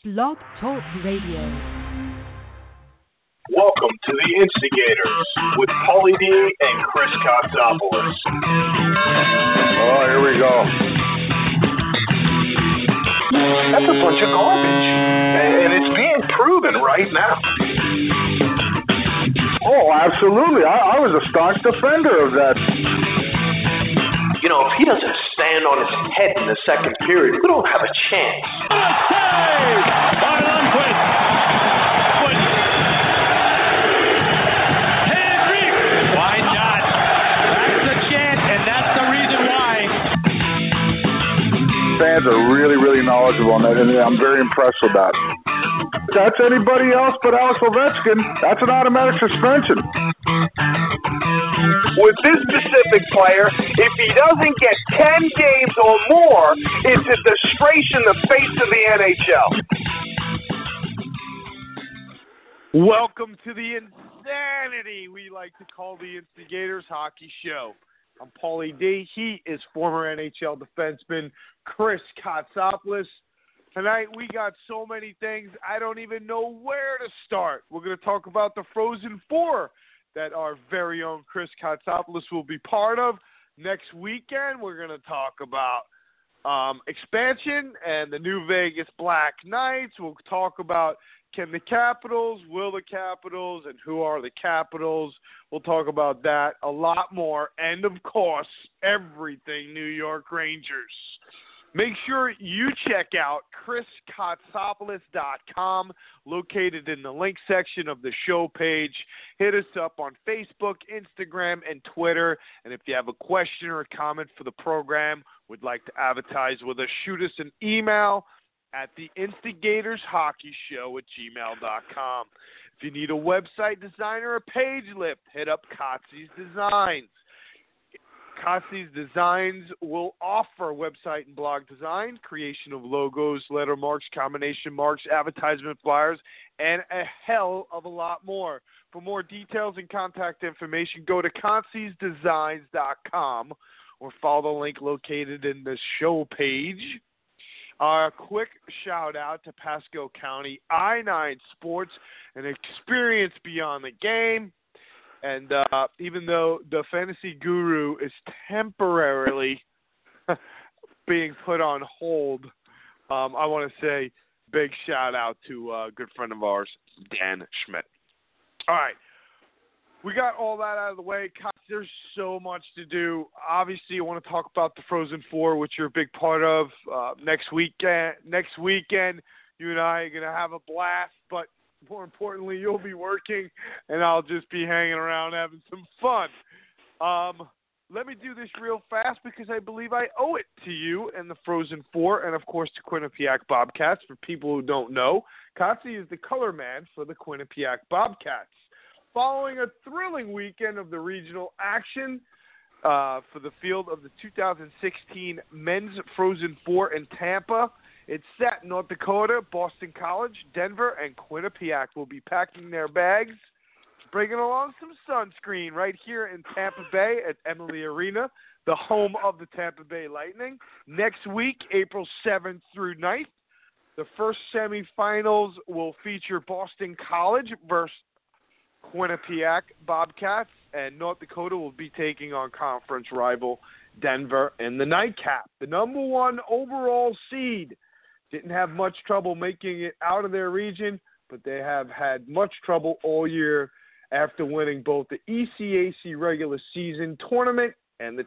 Blog Talk Radio. Welcome to the Instigators with Paulie D and Chris Kotsopoulos. Oh, here we go. That's a bunch of garbage, and it's being proven right now. Oh, absolutely. I was a staunch defender of that. You know, if he doesn't stand on his head in the second period, we don't have a chance. Save by Lundqvist. Henrik! Why not? That's the chance, and that's the reason why. Fans are really, really knowledgeable, and I'm very impressed with that. That's anybody else but Alex Ovechkin. That's an automatic suspension. With this specific player, if he doesn't get 10 games or more, it's a disgrace in the face of the NHL. Welcome to the insanity we like to call the Instigators Hockey Show. I'm Paulie D. He is former NHL defenseman Chris Kotsopoulos. Tonight we got so many things, I don't even know where to start. We're going to talk about the Frozen Four that our very own Chris Kotsopoulos will be part of. Next weekend, we're going to talk about expansion and the New Vegas Black Knights. We'll talk about will the Capitals, and who are the Capitals. We'll talk about that, a lot more, and, of course, everything New York Rangers. Make sure you check out chriskotsopoulos.com, located in the link section of the show page. Hit us up on Facebook, Instagram, and Twitter. And if you have a question or a comment for the program, would like to advertise with us, shoot us an email at theinstigatorshockeyshow@gmail.com. If you need a website design or a page lift, hit up Kotze's Designs. Kotze's Designs will offer website and blog design, creation of logos, letter marks, combination marks, advertisement flyers, and a hell of a lot more. For more details and contact information, go to Kotze'sDesigns.com or follow the link located in the show page. A quick shout-out to Pasco County I-9 Sports, an experience beyond the game. And even though the Fantasy Guru is temporarily being put on hold, I want to say big shout-out to a good friend of ours, Dan Schmidt. All right. We got all that out of the way. There's so much to do. Obviously, I want to talk about the Frozen Four, which you're a big part of. Next weekend, you and I are going to have a blast, but more importantly, you'll be working, and I'll just be hanging around having some fun. Let me do this real fast because I believe I owe it to you and the Frozen Four, and, of course, to Quinnipiac Bobcats. For people who don't know, Kotze is the color man for the Quinnipiac Bobcats. Following a thrilling weekend of the regional action for the field of the 2016 Men's Frozen Four in Tampa, it's set. North Dakota, Boston College, Denver, and Quinnipiac will be packing their bags, bringing along some sunscreen right here in Tampa Bay at Emily Arena, the home of the Tampa Bay Lightning. Next week, April 7th through 9th, the first semifinals will feature Boston College versus Quinnipiac Bobcats, and North Dakota will be taking on conference rival Denver in the nightcap. The number one overall seed didn't have much trouble making it out of their region, but they have had much trouble all year after winning both the ECAC regular season tournament and the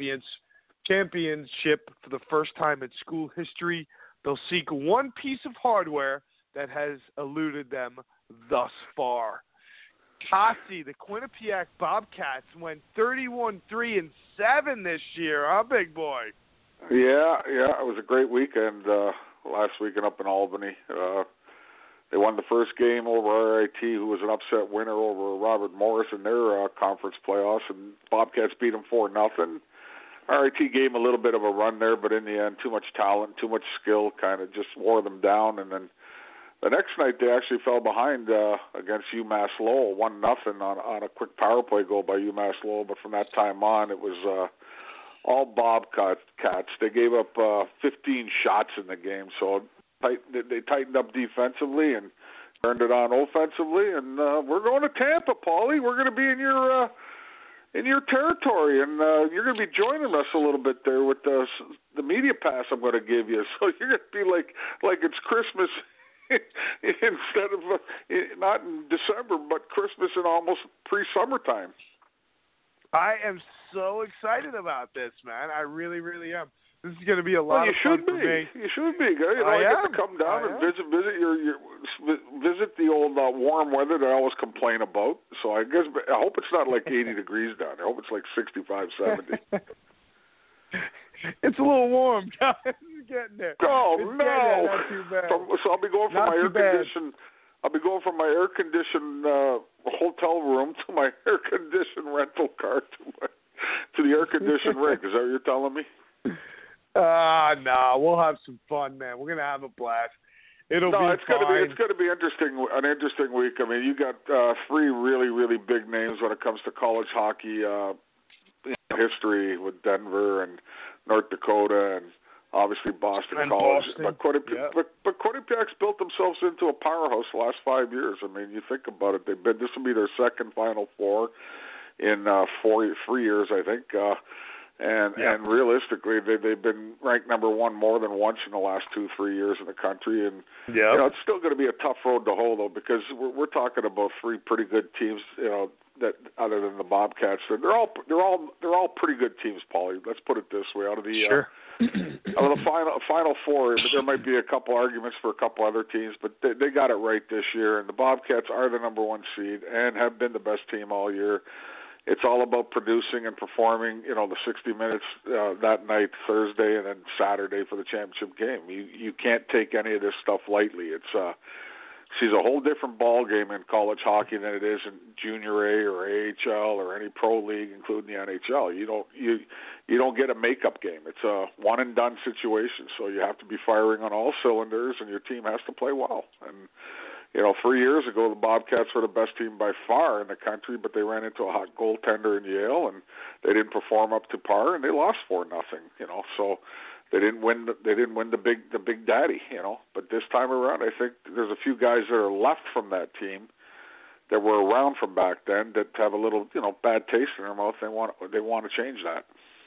championship for the first time in school history. They'll seek one piece of hardware that has eluded them thus far. Kotze, the Quinnipiac Bobcats, went 31-3-7 this year, huh, big boy? Yeah, it was a great weekend last weekend up in Albany. They won the first game over RIT, who was an upset winner over Robert Morris in their conference playoffs, and Bobcats beat them 4-0. RIT gave them a little bit of a run there, but in the end, too much talent, too much skill, kind of just wore them down, and then the next night, they actually fell behind against UMass Lowell, 1-0 on a quick power play goal by UMass Lowell. But from that time on, it was all Bobcats. They gave up 15 shots in the game, so They tightened up defensively and turned it on offensively. And we're going to Tampa, Paulie. We're going to be in your territory, and you're going to be joining us a little bit there with the media pass I'm going to give you. So you're going to be like it's Christmas instead of not in December, but Christmas in almost pre-summertime. I am so excited about this, man. I really, really am. This is going to be a lot of fun for me. You should be. I get to come down and visit the old warm weather that I always complain about. So I hope it's not like 80 degrees down there. I hope it's like 65, 70. It's a little warm, guys. It's getting there. Oh, it's no. Not too bad. So I'll be going from my air-conditioned. I'll be going from my air-conditioned hotel room to my air-conditioned rental car to the air-conditioned rig. Is that what you're telling me? No, we'll have some fun, man. We're gonna have a blast. It's gonna be interesting. An interesting week. I mean, you got three really, really big names when it comes to college hockey history with Denver and North Dakota and obviously Boston College. Boston. But Quinnipiac's built themselves into a powerhouse the last 5 years. I mean, you think about it. This will be their second Final Four in 3 years, I think. And realistically, they've been ranked number one more than once in the last 2-3 years in the country. And it's still going to be a tough road to hoe, though, because we're talking about three pretty good teams. That other than the Bobcats, they're all pretty good teams, Paulie. Let's put it this way: out of the out of the Final Four, there might be a couple arguments for a couple other teams, but they got it right this year. And the Bobcats are the number one seed and have been the best team all year. It's all about producing and performing, the 60 minutes that night, Thursday, and then Saturday for the championship game. You can't take any of this stuff lightly. She's a whole different ball game in college hockey than it is in Junior A or AHL or any pro league, including the NHL. You don't get a makeup game. It's a one and done situation. So you have to be firing on all cylinders, and your team has to play well. And 3 years ago, the Bobcats were the best team by far in the country, but they ran into a hot goaltender in Yale, and they didn't perform up to par, and they lost 4-0. So they didn't win. They didn't win the big daddy. But this time around, I think there's a few guys that are left from that team that were around from back then that have a little, bad taste in their mouth. They want to change that.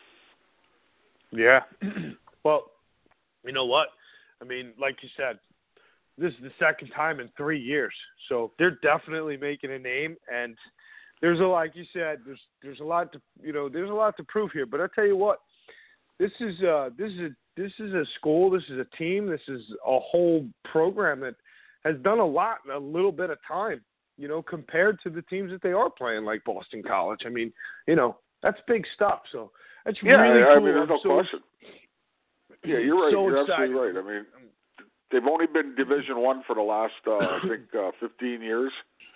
Yeah. Well, you know what? I mean, like you said, this is the second time in 3 years, so they're definitely making a name. And there's like you said, there's a lot to there's a lot to prove here. But I tell you what, this is a school, this is a team, this is a whole program that has done a lot in a little bit of time. Compared to the teams that they are playing, like Boston College. I mean, that's big stuff. So that's really cool. I mean, there's no question. Yeah, you're right. You're absolutely right. I mean, they've only been Division I for the last, 15 years.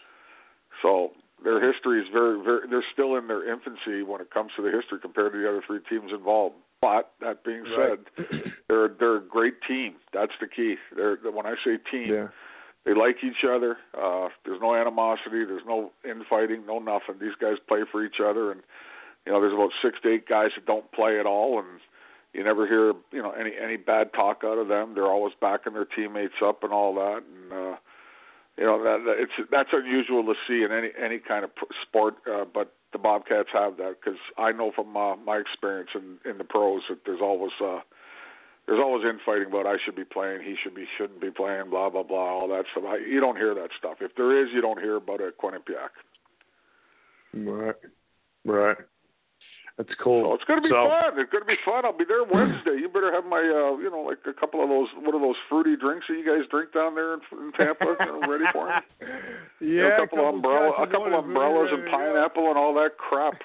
So their history is very, very. They're still in their infancy when it comes to the history compared to the other three teams involved. But that being said, they're a great team. That's the key. When I say team, they like each other. There's no animosity. There's no infighting. No nothing. These guys play for each other, and there's about 6 to 8 guys that don't play at all, and you never hear any bad talk out of them. They're always backing their teammates up and all that, and that's unusual to see in any kind of sport. But the Bobcats have that, because I know from my experience in the pros that there's always infighting about I should be playing, he shouldn't be playing, blah blah blah, all that stuff. You don't hear that stuff. If there is, you don't hear about it at Quinnipiac. Right. That's cool. So it's going to be fun. It's going to be fun. I'll be there Wednesday. You better have my, like a couple of those, what are those fruity drinks that you guys drink down there in Tampa, ready for me? Yeah, a couple of umbrellas and pineapple and all that crap.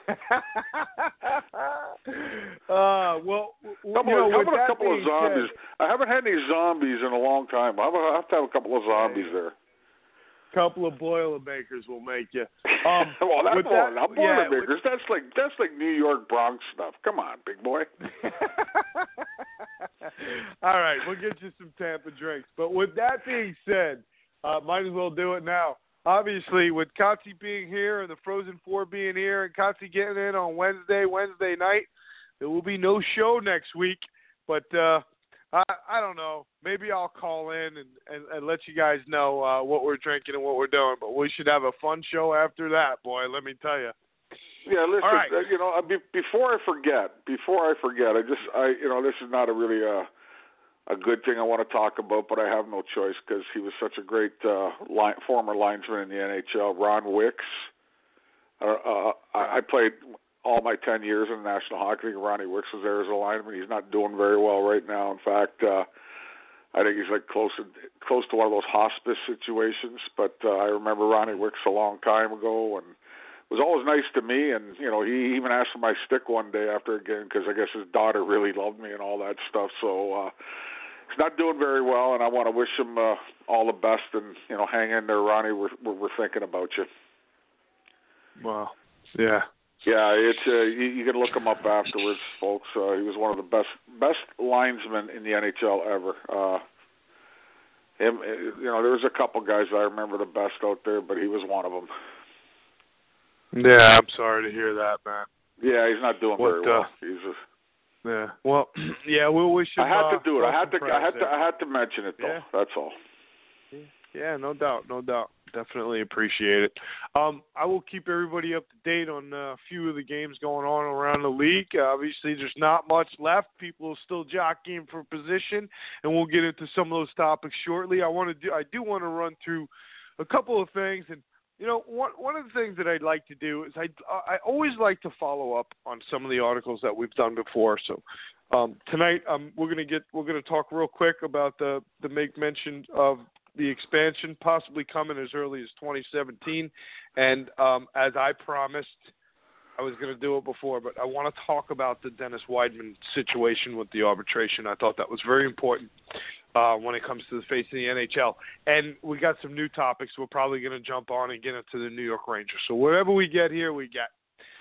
Well, a couple of zombies. I haven't had any zombies in a long time. I'll have to have a couple of zombies there. Couple of Boilermakers will make you. Boilermakers. That's like New York Bronx stuff. Come on, big boy. All right, we'll get you some Tampa drinks. But with that being said, might as well do it now. Obviously, with Kotze being here and the Frozen Four being here, and Kotze getting in on Wednesday night, there will be no show next week. But I don't know. Maybe I'll call in and let you guys know what we're drinking and what we're doing. But we should have a fun show after that, boy. Let me tell you. Yeah, listen. All right. Before I forget, this is not a really a good thing I want to talk about, but I have no choice because he was such a great former linesman in the NHL. Ron Wicks. I played all my 10 years in the National Hockey League. Ronnie Wicks was there as a lineman. He's not doing very well right now. In fact, I think he's like close to one of those hospice situations. But I remember Ronnie Wicks a long time ago, and was always nice to me. And he even asked for my stick one day after a game because I guess his daughter really loved me and all that stuff. So he's not doing very well, and I want to wish him all the best. And hang in there, Ronnie. We're thinking about you. Wow. Yeah. Yeah, it's you can look him up afterwards, folks. He was one of the best linesmen in the NHL ever. There was a couple guys I remember the best out there, but he was one of them. Yeah, I'm sorry to hear that, man. Yeah, he's not doing very well. Yeah. Well, yeah, we'll wish him. I had to do it. I had to mention it though. Yeah. That's all. Yeah, no doubt. Definitely appreciate it. I will keep everybody up to date on a few of the games going on around the league. Obviously, there's not much left. People are still jockeying for position, and we'll get into some of those topics shortly. I do want to run through a couple of things, and one of the things that I'd like to do is I always like to follow up on some of the articles that we've done before. So tonight we're gonna talk real quick about the make mention of the expansion possibly coming as early as 2017. And as I promised, I was going to do it before, but I want to talk about the Dennis Weidman situation with the arbitration. I thought that was very important when it comes to the face of the NHL. And we got some new topics we're probably going to jump on and get into the New York Rangers. So whatever we get here, we get.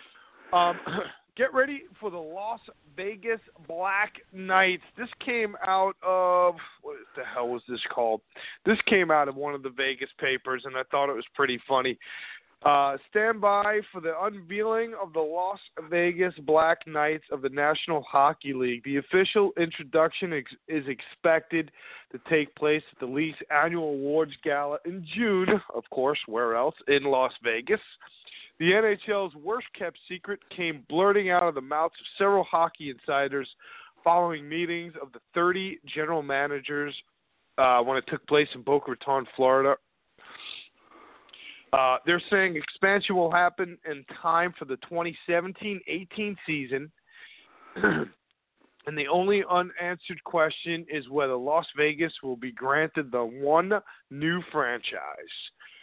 Get ready for the Las Vegas Black Knights. This came out of, what the hell was this called? This came out of one of the Vegas papers, and I thought it was pretty funny. Stand by for the unveiling of the Las Vegas Black Knights of the National Hockey League. The official introduction is expected to take place at the Leafs Annual Awards Gala in June. Of course, where else? In Las Vegas. The NHL's worst-kept secret came blurting out of the mouths of several hockey insiders following meetings of the 30 general managers when it took place in Boca Raton, Florida. They're saying expansion will happen in time for the 2017-18 season, and the only unanswered question is whether Las Vegas will be granted the one new franchise.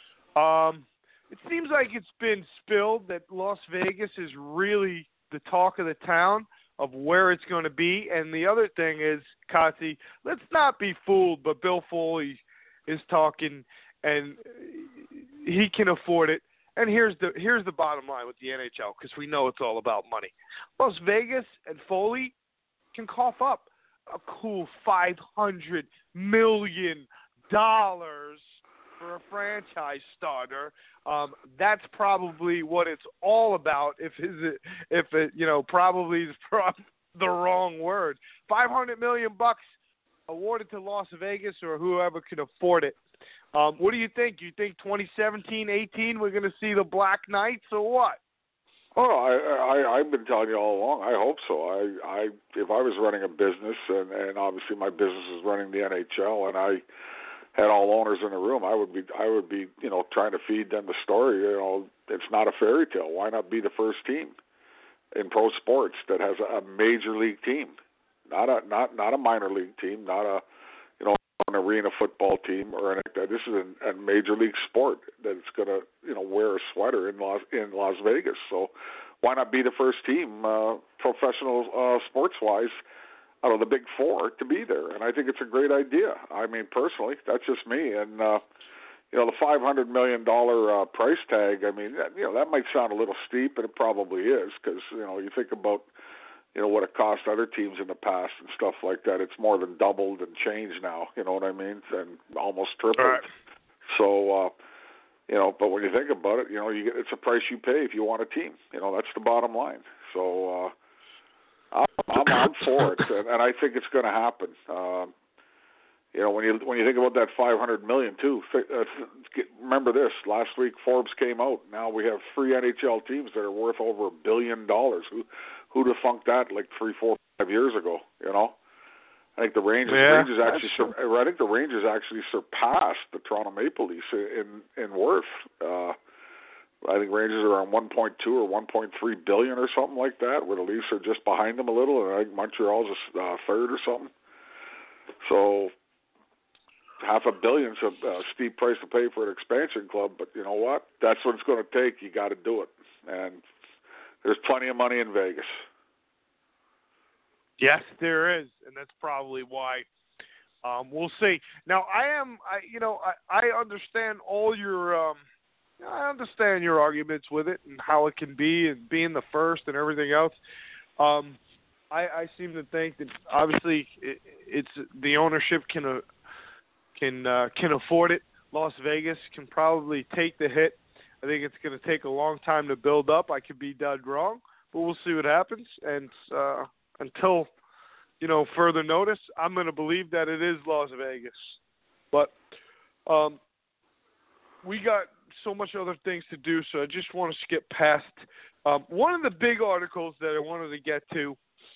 It seems like it's been spilled that Las Vegas is really the talk of the town of where it's going to be. And the other thing is, Kotze, let's not be fooled, but Bill Foley is talking, and he can afford it. And here's the bottom line with the NHL, because we know it's all about money. Las Vegas and Foley can cough up a cool $500 million for a franchise starter. That's probably what it's all about. If it probably is the wrong word. $500 million awarded to Las Vegas or whoever can afford it. What do you think? Do you think 2017-18 we're going to see the Black Knights or what? Oh, I've been telling you all along. I hope so. If I was running a business, and obviously my business is running the NHL, and I had all owners in the room, I would be trying to feed them the story. It's not a fairy tale. Why not be the first team in pro sports that has a major league team, not a minor league team, not an arena football team or anything like that. This is a major league sport that's going to wear a sweater in Las Vegas. So why not be the first team, professional sports wise, out of the Big Four to be there? And I think it's a great idea. I mean, personally, that's just me. And the $500 million price tag, I mean, that might sound a little steep, and it probably is, because you think about what it cost other teams in the past and stuff like that. It's more than doubled and changed now. You know what I mean? And almost tripled. Right. So but when you think about it, it's a price you pay if you want a team. That's the bottom line. So I'm for it, and I think it's going to happen. When you think about that $500 million too, remember this: last week Forbes came out. Now we have 3 NHL teams that are worth over $1 billion. Who'd have funked that like 3, 4, 5 years ago? I think the Rangers. I think the Rangers actually surpassed the Toronto Maple Leafs in worth. I think Rangers are on 1.2 or 1.3 billion or something like that, where the Leafs are just behind them a little, and I think Montreal's third or something. So $500 million is a steep price to pay for an expansion club, but you know what? That's what it's going to take. You got to do it, and there's plenty of money in Vegas. Yes, there is, and that's probably why. We'll see. Now, I understand all your. I understand your arguments with it and how it can be and being the first and everything else. I seem to think that obviously it's the ownership can afford it. Las Vegas can probably take the hit. I think it's going to take a long time to build up. I could be dead wrong, but we'll see what happens. And until further notice, I'm going to believe that it is Las Vegas. But we got so much other things to do, so I just want to skip past one of the big articles that I wanted to get to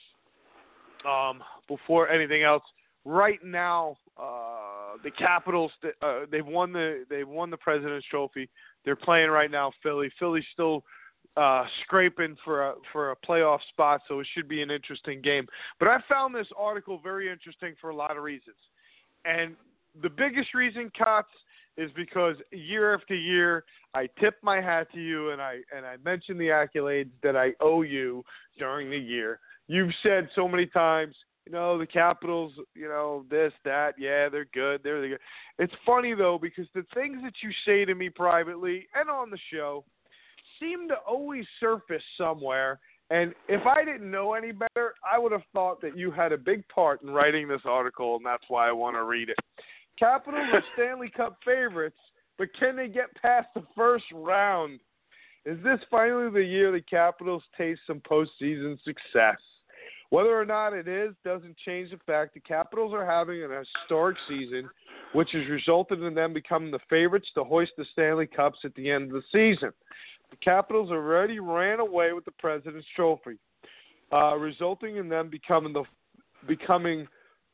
before anything else. Right now, the Capitals they've won the President's Trophy. They're playing right now Philly. Philly's still scraping for a playoff spot, so it should be an interesting game. But I found this article very interesting for a lot of reasons, and the biggest reason, Kotz, is because year after year I tip my hat to you and I mention the accolades that I owe you during the year. You've said so many times, the Capitals, this, that, yeah, they're good. They're good. It's funny, though, because the things that you say to me privately and on the show seem to always surface somewhere. And if I didn't know any better, I would have thought that you had a big part in writing this article, and that's why I want to read it. Capitals are Stanley Cup favorites, but can they get past the first round? Is this finally the year the Capitals taste some postseason success? Whether or not it is doesn't change the fact the Capitals are having an historic season, which has resulted in them becoming the favorites to hoist the Stanley Cups at the end of the season. The Capitals already ran away with the President's Trophy, resulting in them becoming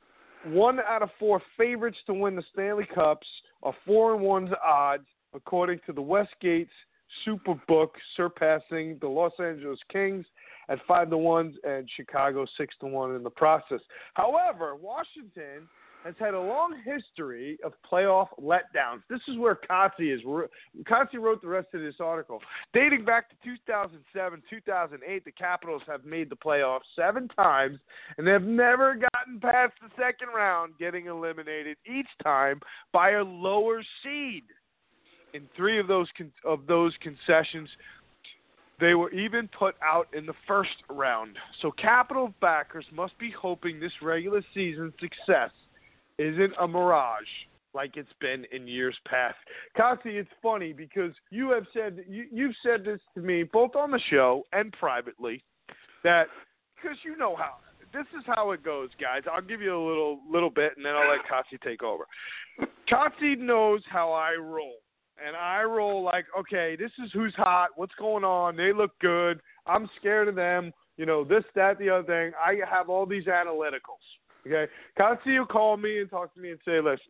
1 out of 4 favorites to win the Stanley Cups, a 4-1 odds, according to the Westgate's Superbook, surpassing the Los Angeles Kings at 5-1 and Chicago 6-1 in the process. However, Washington has had a long history of playoff letdowns. This is where Kotze is. Kotze wrote the rest of this article. Dating back to 2007, 2008, the Capitals have made the playoffs 7 times, and they've never gotten past the second round, getting eliminated each time by a lower seed. In 3 of those concessions, they were even put out in the first round. So Capital backers must be hoping this regular season success isn't a mirage like it's been in years past. Kotze, it's funny because you've said this to me both on the show and privately, that because you know how this is how it goes, guys. I'll give you a little bit and then I'll let Kotze take over. Kotze knows how I roll. And I roll like, okay, this is who's hot, what's going on, they look good, I'm scared of them, this, that, the other thing. I have all these analyticals, okay? Kotze will call me and talk to me and say, listen,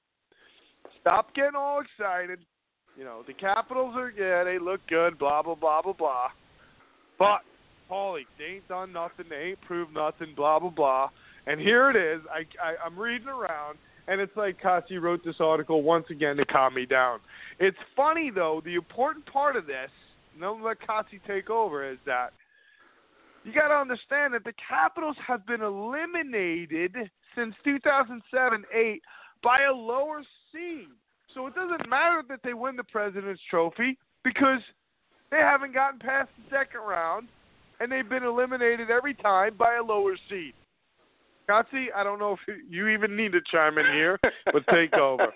stop getting all excited. The Capitals they look good, blah, blah, blah, blah, blah. But, Paulie, they ain't done nothing, they ain't proved nothing, blah, blah, blah. And here it is, I'm reading around. And it's like Kotze wrote this article once again to calm me down. It's funny, though, the important part of this, and I'll let Kotze take over, is that you got to understand that the Capitals have been eliminated since 2007-8 by a lower seed. So it doesn't matter that they win the President's Trophy because they haven't gotten past the second round, and they've been eliminated every time by a lower seed. Kotze, I don't know if you even need to chime in here, but take over.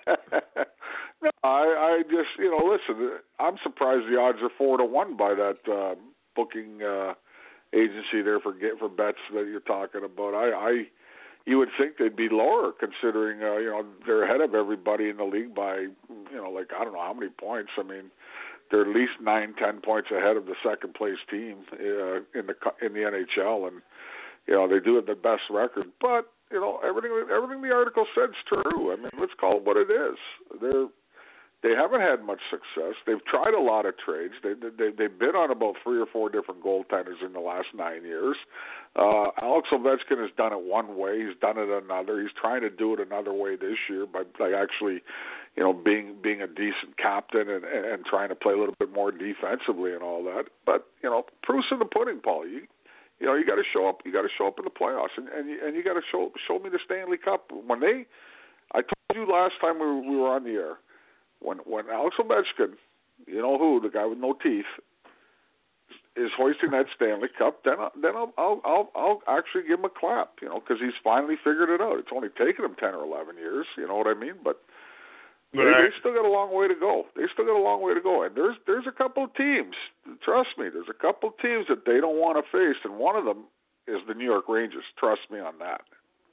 No, I just, listen, I'm surprised the odds are 4-1 by that booking agency there for bets that you're talking about. You would think they'd be lower considering they're ahead of everybody in the league by like I don't know how many points. I mean, they're at least 9-10 points ahead of the second place team in the NHL, and they do have the best record. But everything the article said's true. I mean, let's call it what it is. They haven't had much success. They've tried a lot of trades. They bid on about 3 or 4 different goaltenders in the last 9 years. Alex Ovechkin has done it one way. He's done it another. He's trying to do it another way this year by actually, being a decent captain and trying to play a little bit more defensively and all that. But proof's in the pudding, Paul. You got to show up. You got to show up in the playoffs, and you got to show me the Stanley Cup. I told you last time we were on the air. When Alex Ovechkin, the guy with no teeth, is hoisting that Stanley Cup, then I'll actually give him a clap, because he's finally figured it out. It's only taken him 10 or 11 years, you know what I mean? But they still got a long way to go. And there's a couple of teams. Trust me, there's a couple of teams that they don't want to face, and one of them is the New York Rangers. Trust me on that.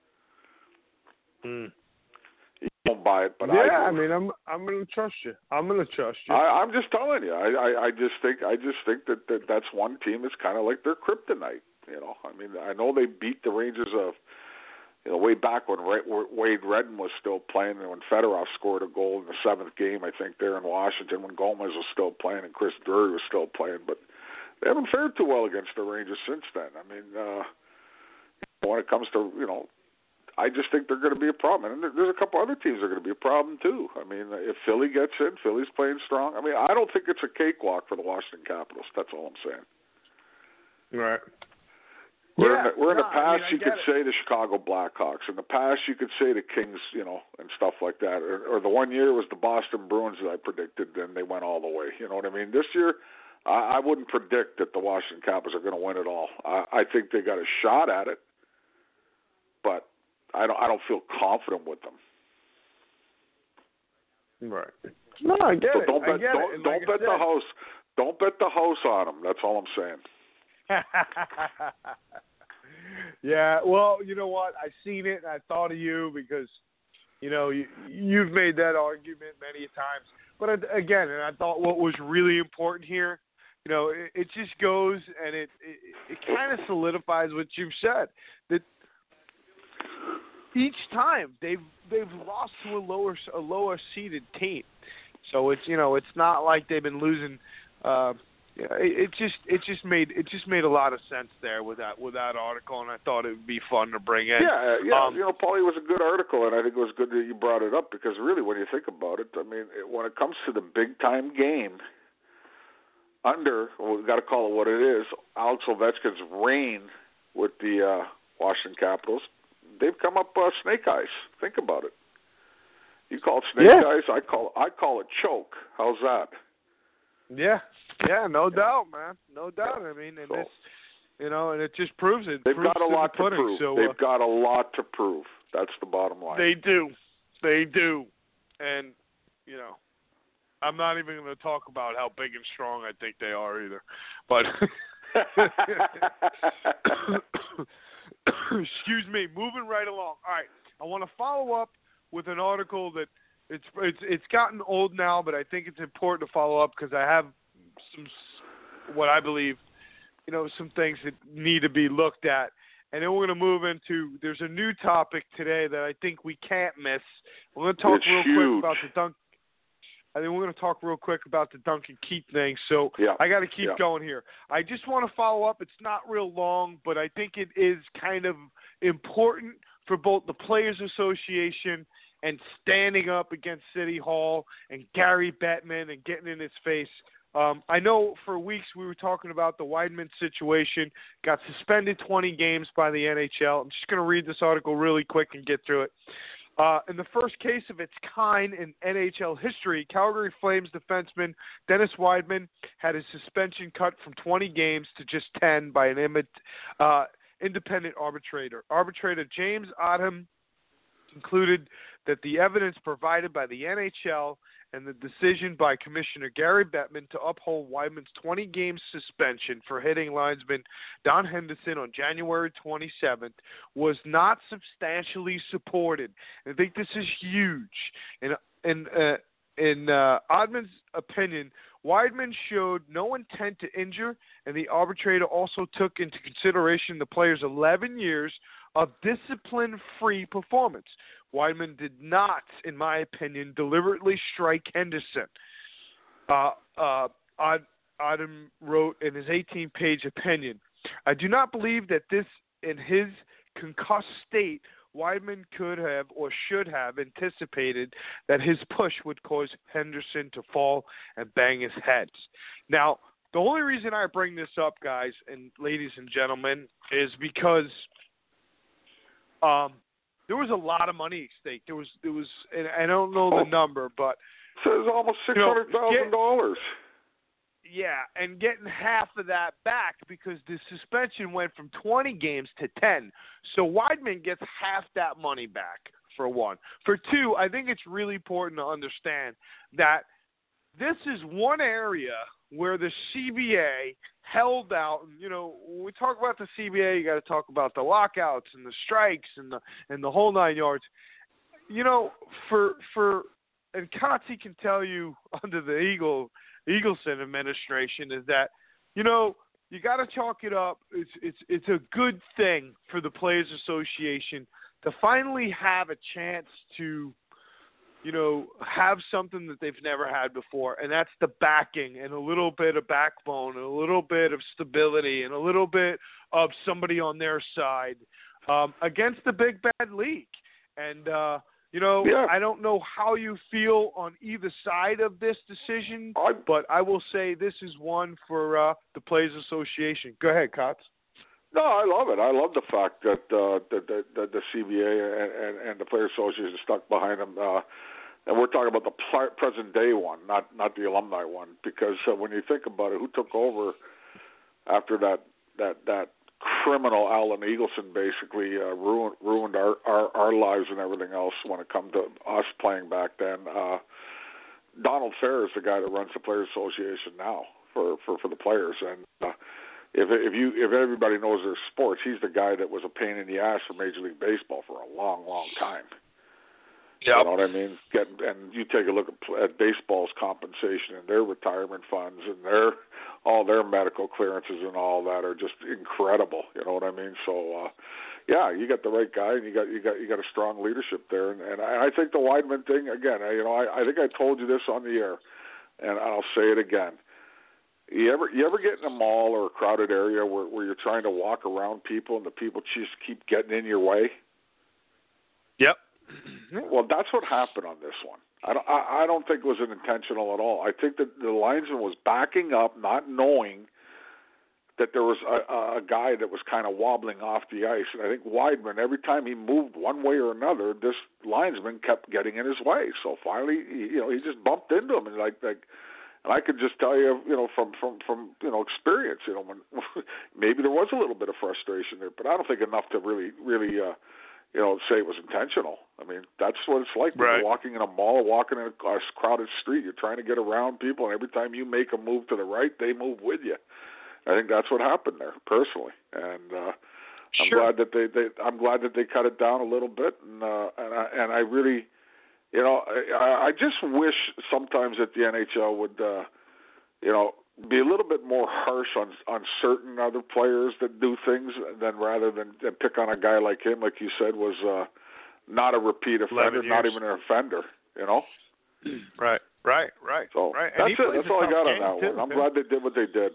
You don't buy it, but I mean, I'm going to trust you. I'm just telling you. I just think that that's one team that's kind of like their kryptonite. I mean, I know they beat the Rangers way back when Wade Redden was still playing, and when Fedorov scored a goal in the 7th game, I think there in Washington, when Gomez was still playing and Chris Drury was still playing. But they haven't fared too well against the Rangers since then. I mean, when it comes to I just think they're going to be a problem. And there's a couple other teams that are going to be a problem, too. I mean, if Philly gets in, Philly's playing strong. I mean, I don't think it's a cakewalk for the Washington Capitals. That's all I'm saying. Right. We're in the past, you could say the Chicago Blackhawks. In the past, you could say the Kings, and stuff like that. Or the one year was the Boston Bruins that I predicted, and they went all the way. You know what I mean? This year, I wouldn't predict that the Washington Capitals are going to win it all. I think they got a shot at it, but I don't feel confident with them. Right. No, I get it. Don't bet the house. Don't bet the house on them. That's all I'm saying. Yeah. Well, you know what? I seen it and I thought of you because, you've made that argument many times. But again, and I thought what was really important here, it just goes and it kind of solidifies what you've said, that each time they've lost to a lower seeded team, so it's not like they've been losing. It just made a lot of sense there with that article, and I thought it would be fun to bring in. Yeah. Paulie, was a good article, and I think it was good that you brought it up because really, when you think about it, I mean, when it comes to the big time game, we've got to call it what it is, Alex Ovechkin's reign with the Washington Capitals. They've come up snake eyes. Think about it. You call it snake eyes. I call it choke. How's that? Yeah, no doubt, man. No doubt. I mean, and and it just proves it. They've got a lot to prove. So, they've got a lot to prove. That's the bottom line. They do, and I'm not even going to talk about how big and strong I think they are either. But excuse me, moving right along. All right, I want to follow up with an article that it's gotten old now, but I think it's important to follow up because I have what I believe, some things that need to be looked at. And then we're going to move into, there's a new topic today that I think we can't miss. We're going to talk quick about the Dunk. I think we're going to talk real quick about the Duncan Keith thing. So I got to keep going here. I just want to follow up. It's not real long, but I think it is kind of important for both the Players Association and standing up against City Hall and Gary Bettman and getting in his face. I know for weeks we were talking about the Weidman situation, got suspended 20 games by the NHL. I'm just going to read this article really quick and get through it. In the first case of its kind in NHL history, Calgary Flames defenseman Dennis Weidman had his suspension cut from 20 games to just 10 by an independent arbitrator. Arbitrator James Odham concluded that the evidence provided by the NHL and the decision by Commissioner Gary Bettman to uphold Weidman's 20-game suspension for hitting linesman Don Henderson on January 27th was not substantially supported. I think this is huge. In Ottman's opinion, Weidman showed no intent to injure, and the arbitrator also took into consideration the player's 11 years of discipline-free performance. Weidman did not, in my opinion, deliberately strike Henderson. Ottman wrote in his 18-page opinion, I do not believe that this, in his concussed state, Weidman could have or should have anticipated that his push would cause Henderson to fall and bang his head. Now, the only reason I bring this up, guys and ladies and gentlemen, is because there was a lot of money at stake. There was, and I don't know the number, but so it was almost $600,000. Yeah, and getting half of that back because the suspension went from 20 games to 10. So Weidman gets half that money back, for one. For two, I think it's really important to understand that this is one area where the CBA held out. And, when we talk about the CBA, you got to talk about the lockouts and the strikes and the whole 9 yards. And Kotze can tell you under the Eagleson administration is that, you got to chalk it up. It's a good thing for the Players Association to finally have a chance to, have something that they've never had before, and that's the backing and a little bit of backbone and a little bit of stability and a little bit of somebody on their side against the big bad league. And, yeah. I don't know how you feel on either side of this decision, but I will say this is one for the Players Association. Go ahead, Kotz. No, I love it. I love the fact that the CBA and the Players Association stuck behind them. And we're talking about the present day one, not the alumni one, because when you think about it, who took over after that criminal Alan Eagleson basically ruined our lives and everything else when it comes to us playing back then. Donald Fair is the guy that runs the Players Association now for the players, and if everybody knows their sports, he's the guy that was a pain in the ass for Major League Baseball for a long, long time. Yep. You know what I mean? And you take a look at baseball's compensation and their retirement funds and all their medical clearances and all that are just incredible. You know what I mean? So, yeah, you got the right guy and you got a strong leadership there. And I think the Weidman thing again. I think I told you this on the air, and I'll say it again. You ever get in a mall or a crowded area where you're trying to walk around people and the people just keep getting in your way? Yep. Well, that's what happened on this one. I don't think it was intentional at all. I think that the linesman was backing up, not knowing that there was a guy that was kind of wobbling off the ice. And I think Weidman, every time he moved one way or another, this linesman kept getting in his way. So finally, he just bumped into him, and and I could just tell you, from experience, when maybe there was a little bit of frustration there, but I don't think enough to really say it was intentional. I mean, that's what it's like when you're walking in a mall, walking in a crowded street. You're trying to get around people, and every time you make a move to the right, they move with you. I think that's what happened there, personally, and I'm glad that they cut it down a little bit, and I really, I just wish sometimes that the NHL would, be a little bit more harsh on certain other players that do things rather than pick on a guy like him, like you said, was not a repeat offender, not even an offender, Right. So right. That's it. That's all I got on that one. I'm glad they did what they did.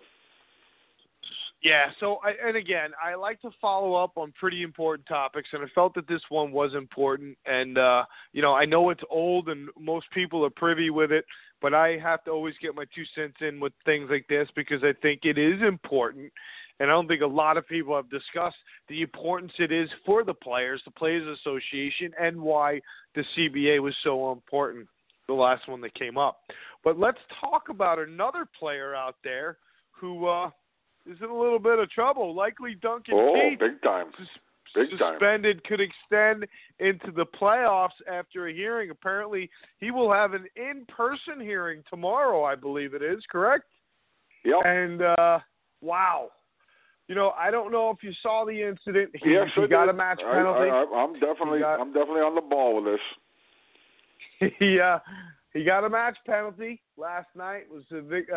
Yeah, so, I like to follow up on pretty important topics, and I felt that this one was important. And, I know it's old and most people are privy with it, but I have to always get my 2 cents in with things like this because I think it is important. And I don't think a lot of people have discussed the importance it is for the Players Association, and why the CBA was so important, the last one that came up. But let's talk about another player out there who is in a little bit of trouble, likely Duncan Keith. Oh, big time. suspended could extend into the playoffs after a hearing. Apparently, he will have an in-person hearing tomorrow, I believe it is, correct? Yep. And, wow. I don't know if you saw the incident. He got a match penalty. I'm definitely on the ball with this. He got a match penalty last night. Was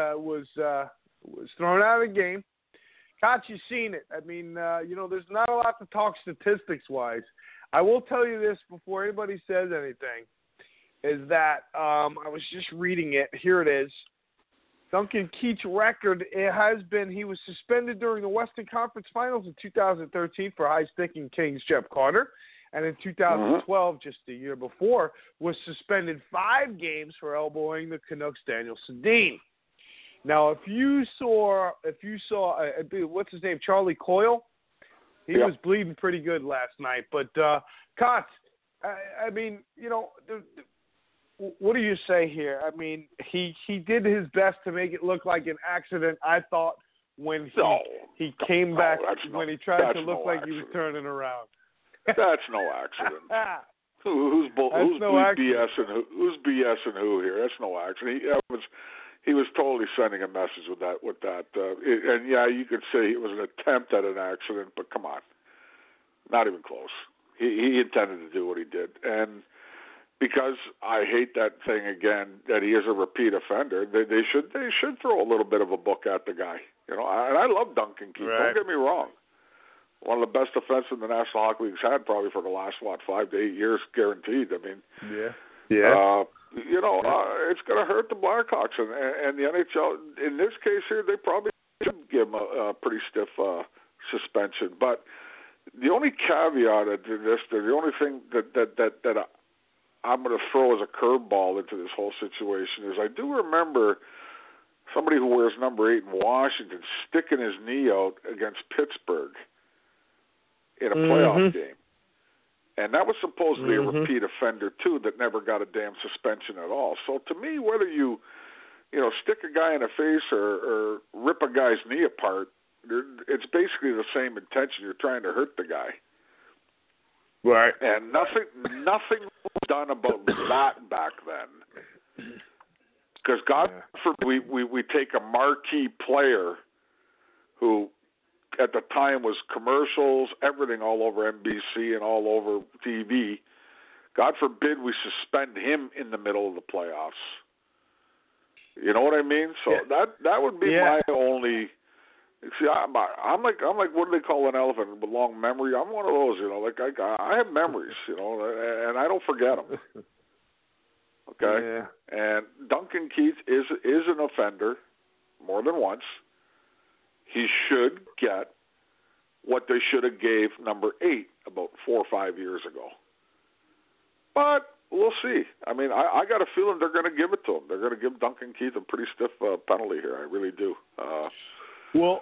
thrown out of the game. Koch, you've seen it. I mean, there's not a lot to talk statistics-wise. I will tell you this before anybody says anything, is that I was just reading it. Here it is. Duncan Keith's record, it has been, he was suspended during the Western Conference Finals in 2013 for high-sticking Kings Jeff Carter. And in 2012, just the year before, was suspended 5 games for elbowing the Canucks' Daniel Sedin. Now, if you saw, what's his name, Charlie Coyle, he was bleeding pretty good last night. But Koch, I mean, what do you say here? I mean, he did his best to make it look like an accident. I thought when he came back, when he tried to look like he was turning around. That's no accident. Who's BSing who here? That's no accident. He was totally sending a message with that. And you could say it was an attempt at an accident, but come on, not even close. He intended to do what he did, and because I hate that thing again that he is a repeat offender, they should throw a little bit of a book at the guy. And I love Duncan Keith. Right. Don't get me wrong. One of the best defensemen the National Hockey League's had probably for the last 5 to 8 years, guaranteed. I mean, it's going to hurt the Blackhawks and the NHL. In this case here, they probably should give him a pretty stiff suspension. But the only caveat to this, the only thing that I'm going to throw as a curveball into this whole situation is I do remember somebody who wears number 8 in Washington sticking his knee out against Pittsburgh in a playoff game. And that was supposedly a repeat offender, too, that never got a damn suspension at all. So to me, whether you stick a guy in the face or rip a guy's knee apart, it's basically the same intention. You're trying to hurt the guy. Right. And nothing was done about that back then. Because God forbid we take a marquee player who at the time was commercials, everything all over NBC and all over TV. God forbid we suspend him in the middle of the playoffs. You know what I mean? So that would be my only. See, I'm like what do they call an elephant with long memory? I'm one of those, I have memories, and I don't forget them. Okay, and Duncan Keith is an offender more than once. He should get what they should have gave number 8 about 4 or 5 years ago. But we'll see. I mean, I got a feeling they're going to give it to him. They're going to give Duncan Keith a pretty stiff penalty here. I really do. Well,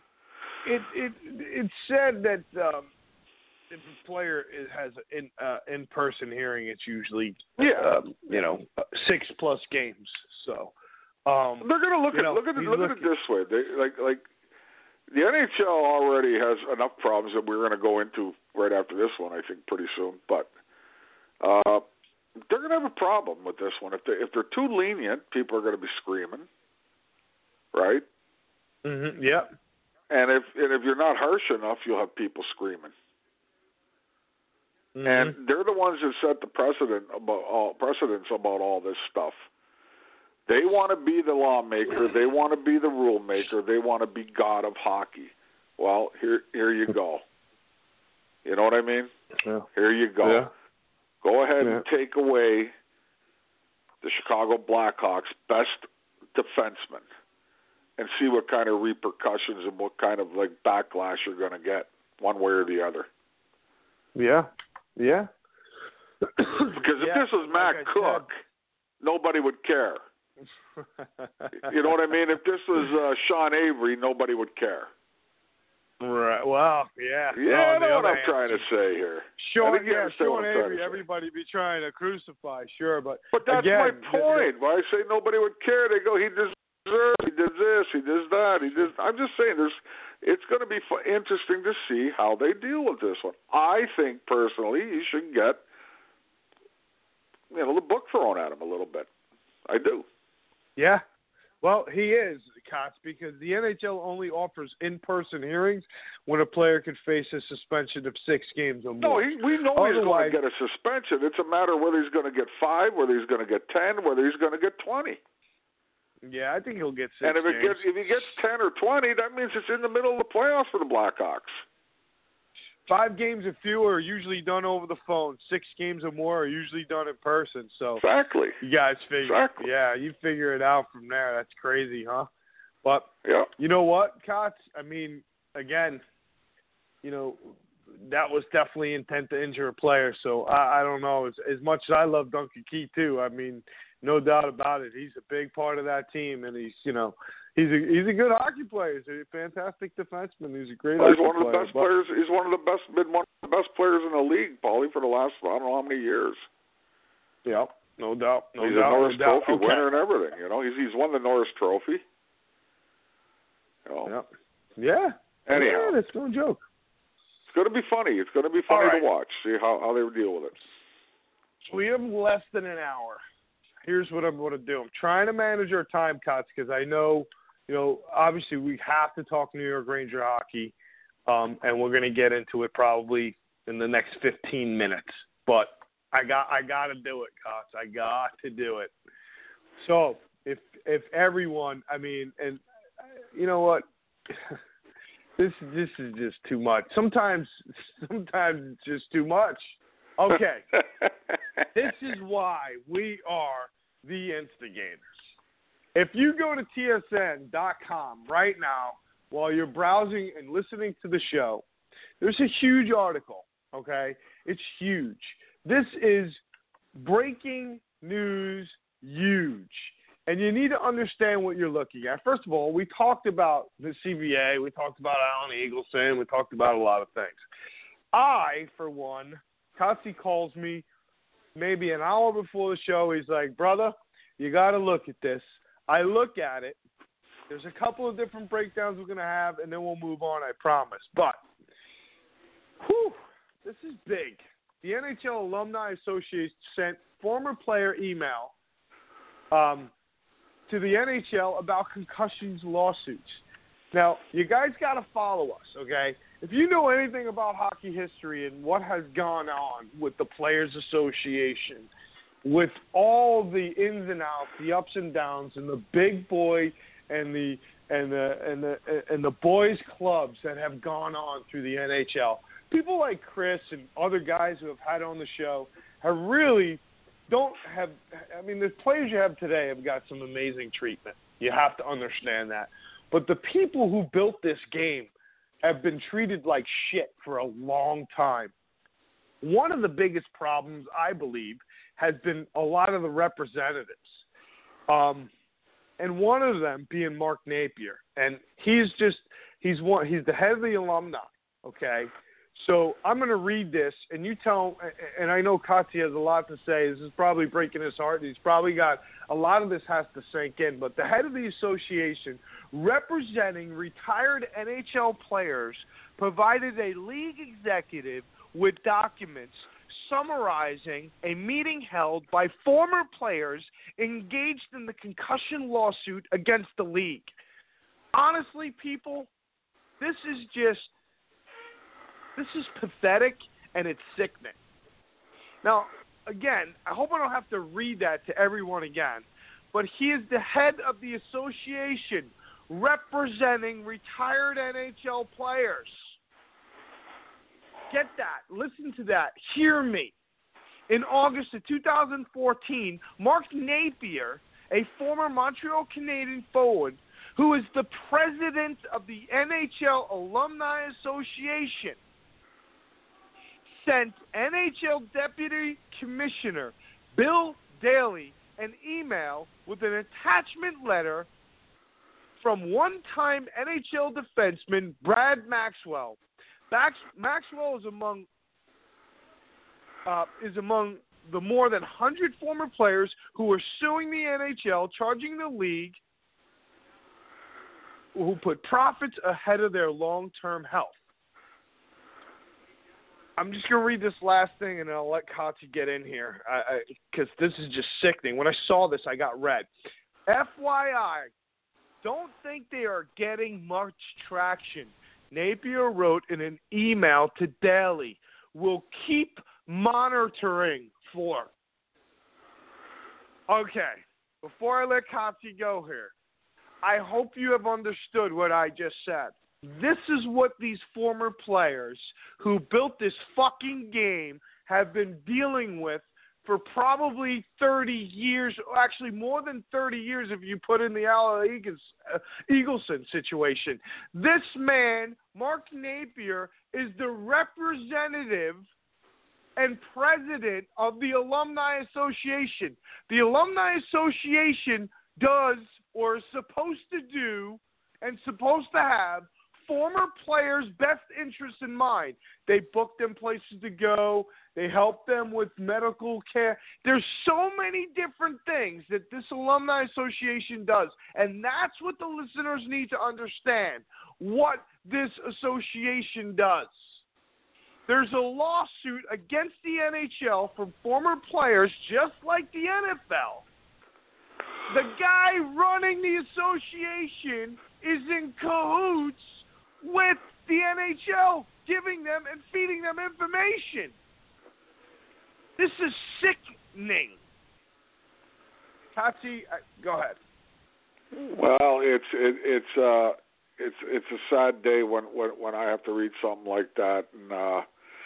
it's said that if a player has an in-person hearing, it's usually 6+ games. So they're going to look at it this way. They like the NHL already has enough problems that we're going to go into right after this one, I think, pretty soon. But they're going to have a problem with this one. If they're too lenient, people are going to be screaming, right? Mm-hmm. Yeah. And if you're not harsh enough, you'll have people screaming. Mm-hmm. And they're the ones that set the precedence about all this stuff. They want to be the lawmaker. They want to be the rule maker. They want to be God of hockey. Well, here you go. You know what I mean? Yeah. Here you go. Yeah. Go ahead and take away the Chicago Blackhawks' best defenseman and see what kind of repercussions and what kind of backlash you're going to get one way or the other. Yeah. Yeah. Because if this was Matt Cook, nobody would care. You know what I mean? If this was Sean Avery, nobody would care. Right. Well, yeah. Yeah, I know what I'm trying to say here. Sean Avery, everybody be trying to crucify, sure, but that's again, my point. Why I say nobody would care? They go, he deserves, he did this, he does that, he did. I'm just saying, it's going to be interesting to see how they deal with this one. I think, personally, you should get, the book thrown at him a little bit. I do. Yeah. Well, he is, Cots, because the NHL only offers in-person hearings when a player could face a suspension of 6 games or more. No, we know he's going to get a suspension. It's a matter of whether he's going to get 5, whether he's going to get 10, whether he's going to get 20. Yeah, I think he'll get 6 And if games. if he gets 10 or 20, that means it's in the middle of the playoffs for the Blackhawks. 5 games or fewer are usually done over the phone. 6 games or more are usually done in person. So exactly. You guys figure. Exactly. Yeah, you figure it out from there. That's crazy, huh? But yeah. You know what, Cots? I mean, again, that was definitely intent to injure a player. So I don't know. As much as I love Duncan Keith too, I mean, no doubt about it. He's a big part of that team, and he's a good hockey player. He's a fantastic defenseman. He's a great hockey player. He's one of the best players. He's one of the best players in the league, Paulie, for the last I don't know how many years. Yeah, no doubt. He's a Norris Trophy winner and everything. He's won the Norris Trophy. Yeah. Anyhow, that's no joke. It's going to be funny. It's going to be funny to watch. See how they deal with it. We have less than an hour. Here's what I'm going to do. I'm trying to manage our time cuts because I know, obviously we have to talk New York Ranger hockey, and we're going to get into it probably in the next 15 minutes. But I got to do it, Cots. I got to do it. So if everyone, I mean, and you know what, this is just too much. Sometimes it's just too much. Okay, this is why we are the Instigators. If you go to TSN.com right now while you're browsing and listening to the show, there's a huge article, okay? It's huge. This is breaking news, huge. And you need to understand what you're looking at. First of all, we talked about the CBA. We talked about Alan Eagleson. We talked about a lot of things. I, for one, Kotze calls me maybe an hour before the show. He's like, brother, you got to look at this. I look at it. There's a couple of different breakdowns we're going to have, and then we'll move on, I promise. But, this is big. The NHL Alumni Association sent former player email to the NHL about concussions lawsuits. Now, you guys got to follow us, okay? If you know anything about hockey history and what has gone on with the Players Association, with all the ins and outs, the ups and downs, and the big boy and the boys clubs that have gone on through the NHL, people like Chris and other guys who have had on the show have really the players you have today have got some amazing treatment. You have to understand that. But the people who built this game have been treated like shit for a long time. One of the biggest problems, I believe, has been a lot of the representatives. And one of them being Mark Napier. And he's the head of the alumni, okay? So I'm going to read this, and you tell, and I know Kotze has a lot to say. This is probably breaking his heart. He's probably got a lot of this has to sink in. But the head of the association, representing retired NHL players, provided a league executive with documents summarizing a meeting held by former players engaged in the concussion lawsuit against the league. Honestly, people, this is pathetic, and it's sickening. Now, again, I hope I don't have to read that to everyone again, but he is the head of the association representing retired NHL players. Get that. Listen to that. Hear me. In August of 2014, Mark Napier, a former Montreal Canadiens forward, who is the president of the NHL Alumni Association, sent NHL Deputy Commissioner Bill Daly an email with an attachment letter from one-time NHL defenseman Brad Maxwell. Maxwell is among the more than 100 former players who are suing the NHL, charging the league who put profits ahead of their long-term health. I'm just going to read this last thing, and I'll let Kotze get in here, because this is just sickening. When I saw this, I got red. FYI, don't think they are getting much traction. Napier wrote in an email to Daly, "We'll keep monitoring for." Okay, before I let Kotze go here, I hope you have understood what I just said. This is what these former players who built this fucking game have been dealing with for probably 30 years, actually more than 30 years if you put in the Al Eagleson situation. This man, Mark Napier, is the representative and president of the Alumni Association. The Alumni Association does, or is supposed to do, and supposed to have former players' best interests in mind. They book them places to go. They help them with medical care. There's so many different things that this Alumni Association does, and that's what the listeners need to understand, what this association does. There's a lawsuit against the NHL from former players, just like the NFL. The guy running the association is in cahoots with the NHL, giving them and feeding them information. This is sickening. Kotze, go ahead. Well, it's a sad day when I have to read something like that, and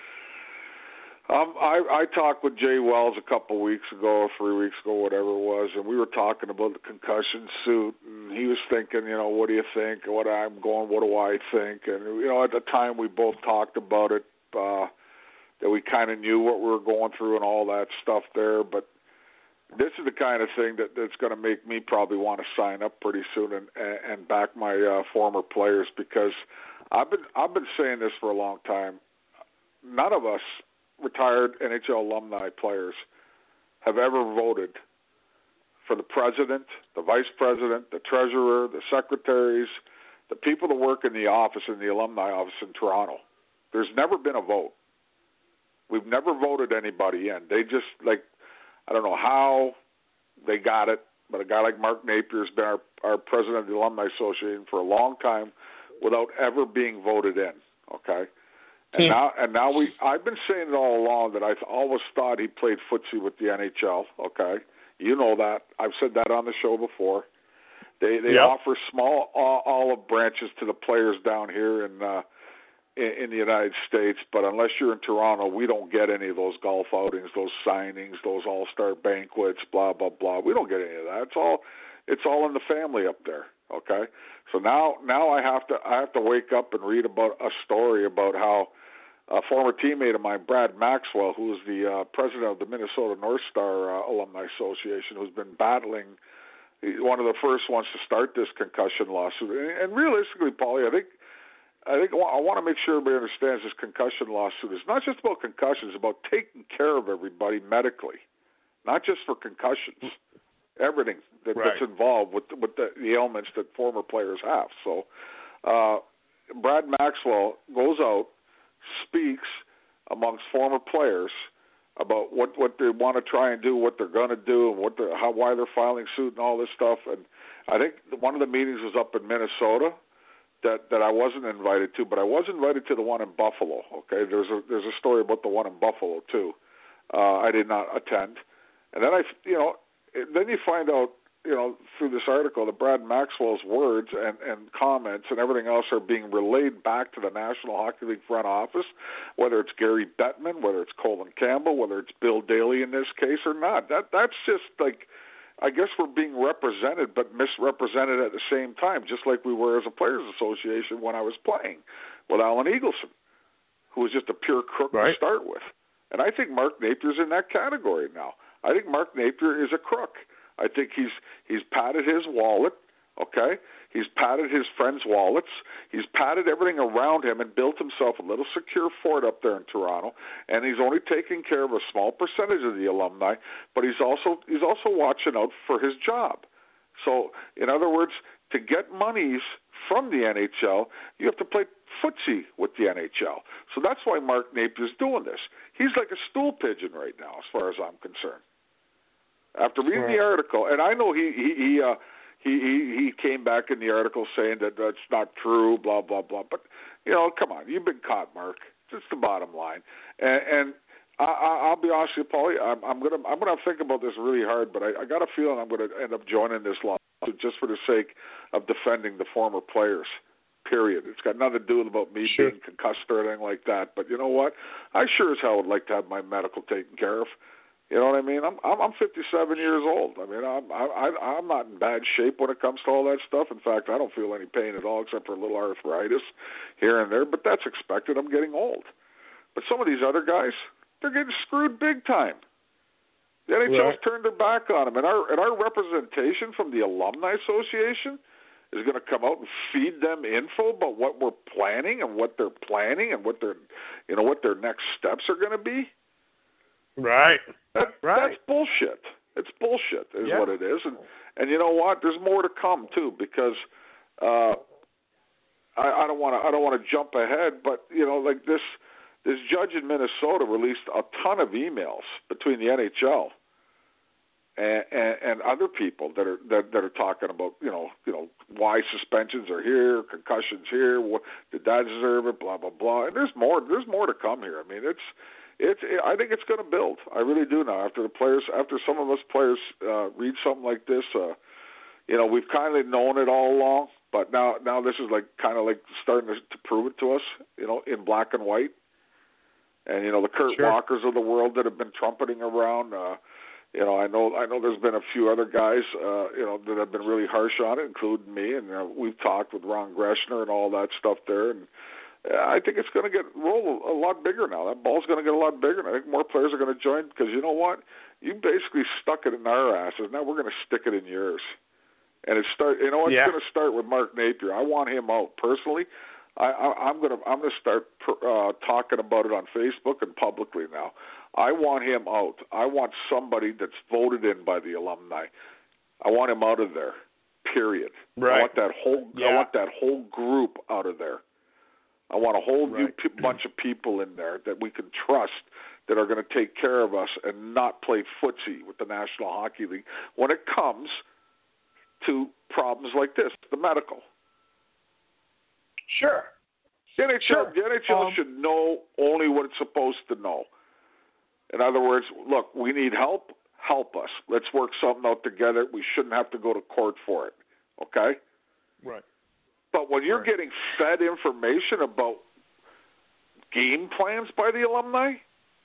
I talked with Jay Wells a couple of weeks ago, 3 weeks ago, whatever it was, and we were talking about the concussion suit, and he was thinking, what do you think? What I'm going, what do I think? And, at the time we both talked about it, that we kind of knew what we were going through and all that stuff there, but this is the kind of thing that's going to make me probably want to sign up pretty soon and back my former players, because I've been saying this for a long time. None of us retired NHL alumni players have ever voted for the president, the vice president, the treasurer, the secretaries, the people that work in the office, in the alumni office in Toronto. There's never been a vote. We've never voted anybody in. They just, I don't know how they got it, but a guy like Mark Napier has been our president of the Alumni Association for a long time without ever being voted in, okay? And now I've been saying it all along that I've always thought he played footsie with the NHL, okay? You know that. I've said that on the show before. They offer small olive branches to the players down here in the United States, but unless you're in Toronto, we don't get any of those golf outings, those signings, those all-star banquets, blah, blah, blah. We don't get any of that. It's all in the family up there, okay? So now I have to wake up and read about a story about how a former teammate of mine, Brad Maxwell, who is the president of the Minnesota North Star Alumni Association, who's been battling, one of the first ones to start this concussion lawsuit. And realistically, Paulie, I think I want to make sure everybody understands this concussion lawsuit is not just about concussions, it's about taking care of everybody medically, not just for concussions, everything that's involved with the ailments that former players have. So Brad Maxwell goes out, speaks amongst former players about what they want to try and do, what they're going to do, and why they're filing suit and all this stuff. And I think one of the meetings was up in Minnesota that I wasn't invited to, but I was invited to the one in Buffalo. Okay, there's a story about the one in Buffalo too. I did not attend, and then then you find out through this article that Brad Maxwell's words and comments and everything else are being relayed back to the National Hockey League front office, whether it's Gary Bettman, whether it's Colin Campbell, whether it's Bill Daly in this case or not. That's just I guess we're being represented but misrepresented at the same time, just like we were as a Players Association when I was playing with Alan Eagleson, who was just a pure crook to start with. And I think Mark Napier's in that category now. I think Mark Napier is a crook. I think he's padded his wallet, okay? He's padded his friends' wallets. He's padded everything around him and built himself a little secure fort up there in Toronto. And he's only taking care of a small percentage of the alumni, but he's also watching out for his job. So, in other words, to get monies from the NHL, you have to play footsie with the NHL. So that's why Mark Napier's doing this. He's like a stool pigeon right now, as far as I'm concerned. After reading the article, and I know he came back in the article saying that that's not true, blah blah blah. But come on, you've been caught, Mark. That's the bottom line. And I'll be honest with you, Paulie. I'm gonna think about this really hard, but I got a feeling I'm gonna end up joining this lawsuit just for the sake of defending the former players. Period. It's got nothing to do about me being concussed or anything like that. But you know what? I sure as hell would like to have my medical taken care of. You know what I mean? I'm 57 years old. I mean, I'm not in bad shape when it comes to all that stuff. In fact, I don't feel any pain at all except for a little arthritis here and there. But that's expected. I'm getting old. But some of these other guys, they're getting screwed big time. The NHL's turned their back on them, and our representation from the Alumni Association is going to come out and feed them info about what we're planning and what they're planning and what their next steps are going to be. Right. That's bullshit. It's bullshit, is what it is. And you know what? There's more to come too, because I don't want to jump ahead, but like this judge in Minnesota released a ton of emails between the NHL and other people that are talking about why suspensions are here, concussions here, what did that deserve it, blah blah blah. And there's more to come here. I mean, I think it's going to build. I really do now. After some of us players read something like this, we've kind of known it all along, but now this is kind of starting to prove it to us, in black and white. And the Kurt Walkers of the world that have been trumpeting around. I know there's been a few other guys, that have been really harsh on it, including me. And we've talked with Ron Greshner and all that stuff there. And I think it's going to roll a lot bigger now. That ball's going to get a lot bigger, and I think more players are going to join because you know what? You basically stuck it in our asses. Now we're going to stick it in yours. And it's going to start with Mark Napier. I want him out personally. I'm going to start talking about it on Facebook and publicly now. I want him out. I want somebody that's voted in by the alumni. I want him out of there. Period. Right. I want that whole group out of there. I want a whole new bunch of people in there that we can trust that are going to take care of us and not play footsie with the National Hockey League when it comes to problems like this, the medical. Sure. The NHL should know only what it's supposed to know. In other words, look, we need help. Help us. Let's work something out together. We shouldn't have to go to court for it. Okay? Right. But when you're getting fed information about game plans by the alumni,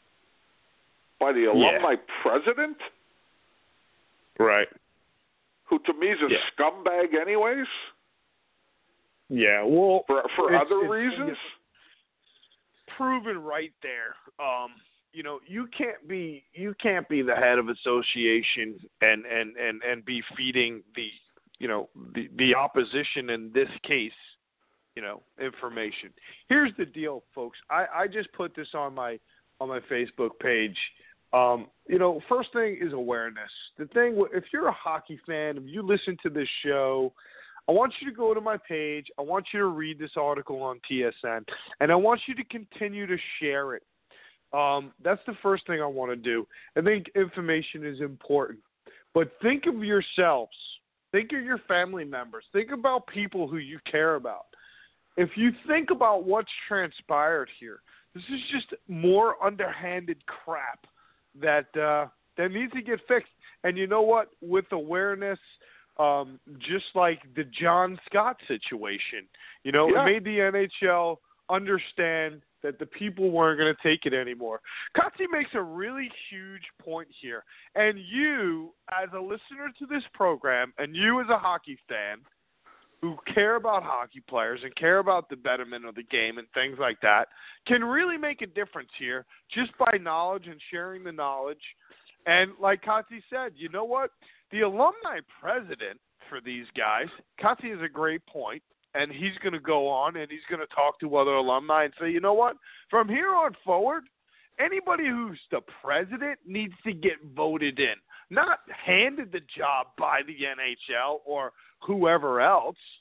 president, right, who to me is a scumbag anyways. Yeah, well, for other reasons. Proven right there. You can't be the head of association and be feeding the opposition in this case, information. Here's the deal, folks. I just put this on my Facebook page. First thing is awareness. The thing, if you're a hockey fan, if you listen to this show, I want you to go to my page. I want you to read this article on TSN, and I want you to continue to share it. That's the first thing I want to do. I think information is important. But think of yourselves. Think of your family members. Think about people who you care about. If you think about what's transpired here, this is just more underhanded crap that needs to get fixed. And you know what? With awareness, just like the John Scott situation, it made the NHL understand that the people weren't going to take it anymore. Kotze makes a really huge point here. And you, as a listener to this program, and you as a hockey fan who care about hockey players and care about the betterment of the game and things like that, can really make a difference here just by knowledge and sharing the knowledge. And like Kotze said, you know what? The alumni president for these guys, Kotze is a great point. And he's going to go on and he's going to talk to other alumni and say, you know what? From here on forward, anybody who's the president needs to get voted in, not handed the job by the NHL or whoever else.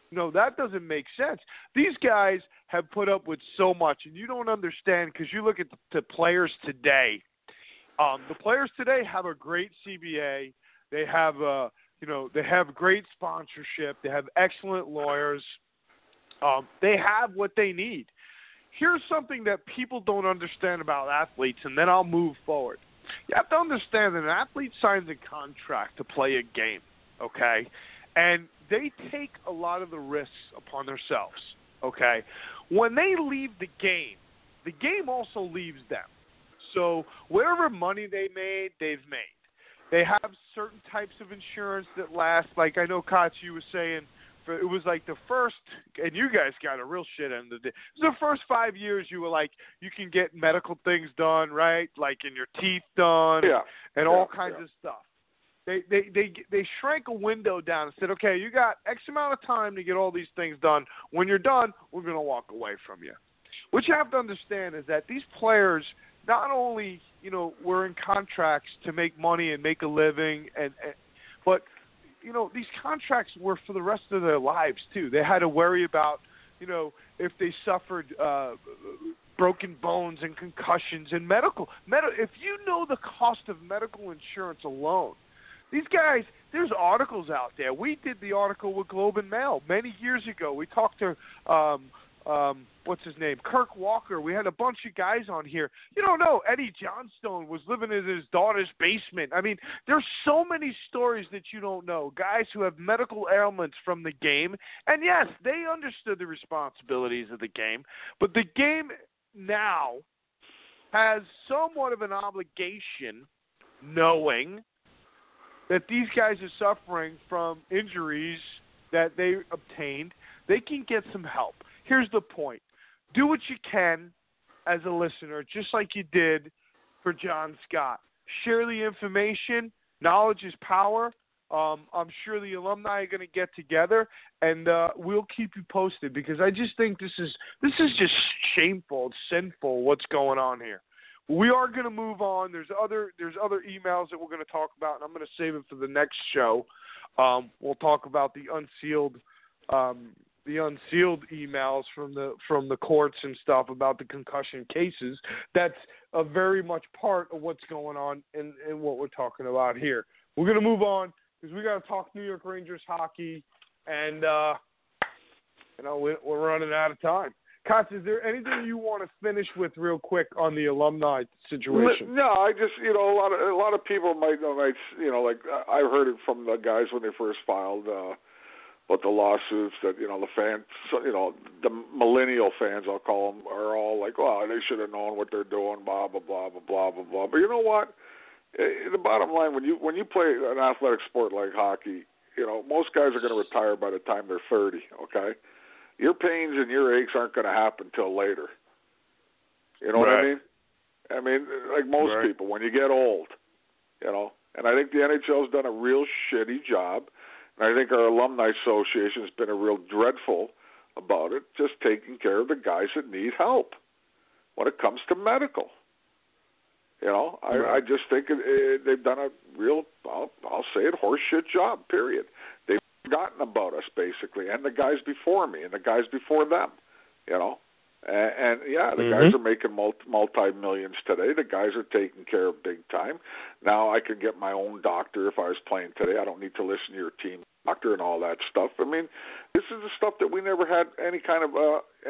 No, that doesn't make sense. These guys have put up with so much, and you don't understand because you look at the players today. The players today have a great CBA. They have they have great sponsorship. They have excellent lawyers. They have what they need. Here's something that people don't understand about athletes, and then I'll move forward. You have to understand that an athlete signs a contract to play a game, okay? And they take a lot of the risks upon themselves, okay? When they leave the game also leaves them. So whatever money they made, they've made. They have certain types of insurance that last, like I know, Kotz, you were saying, it was like the first, and you guys got a real shit end of the day. It was the first 5 years you were like, you can get medical things done, right? Like in your teeth done and all kinds of stuff. They shrank a window down and said, okay, you got X amount of time to get all these things done. When you're done, we're going to walk away from you. What you have to understand is that these players not only, were in contracts to make money and make a living, but these contracts were for the rest of their lives too. They had to worry about, if they suffered broken bones and concussions and medical. If you know the cost of medical insurance alone, these guys, there's articles out there. We did the article with Globe and Mail many years ago. We talked to what's his name, Kirk Walker. We had a bunch of guys on here. You don't know, Eddie Johnstone was living in his daughter's basement. I mean, there's so many stories that you don't know. Guys who have medical ailments from the game. And yes, they understood the responsibilities of the game. But the game now has somewhat of an obligation, knowing that these guys are suffering from injuries that they obtained. They can get some help. Here's the point. Do what you can as a listener, just like you did for John Scott. Share the information. Knowledge is power. I'm sure the alumni are going to get together, and we'll keep you posted because I just think this is just shameful. It's sinful what's going on here. We are going to move on. There's other emails that we're going to talk about, and I'm going to save it for the next show. We'll talk about the unsealed emails from the courts and stuff about the concussion cases. That's a very much part of what's going on in what we're talking about here. We're going to move on because we got to talk New York Rangers hockey, and we're running out of time. Kotz, is there anything you want to finish with real quick on the alumni situation? No, I just a lot of people might like I've heard it from the guys when they first filed. But the lawsuits that, the fans, the millennial fans, I'll call them, are all like, well, they should have known what they're doing, blah, blah, blah, blah, blah, blah, blah. But you know what? The bottom line, when you play an athletic sport like hockey, most guys are going to retire by the time they're 30, okay? Your pains and your aches aren't going to happen till later. You know what I mean? I mean, like most people, when you get old, and I think the NHL's done a real shitty job. And I think our Alumni Association has been a real dreadful about it, just taking care of the guys that need help when it comes to medical. I just think they've done a real, I'll say it, horseshit job, period. They've forgotten about us, basically, and the guys before me and the guys before them, the guys are making multi-millions today. The guys are taken care of big time. Now I can get my own doctor if I was playing today. I don't need to listen to your team doctor and all that stuff. I mean, this is the stuff that we never had any kind of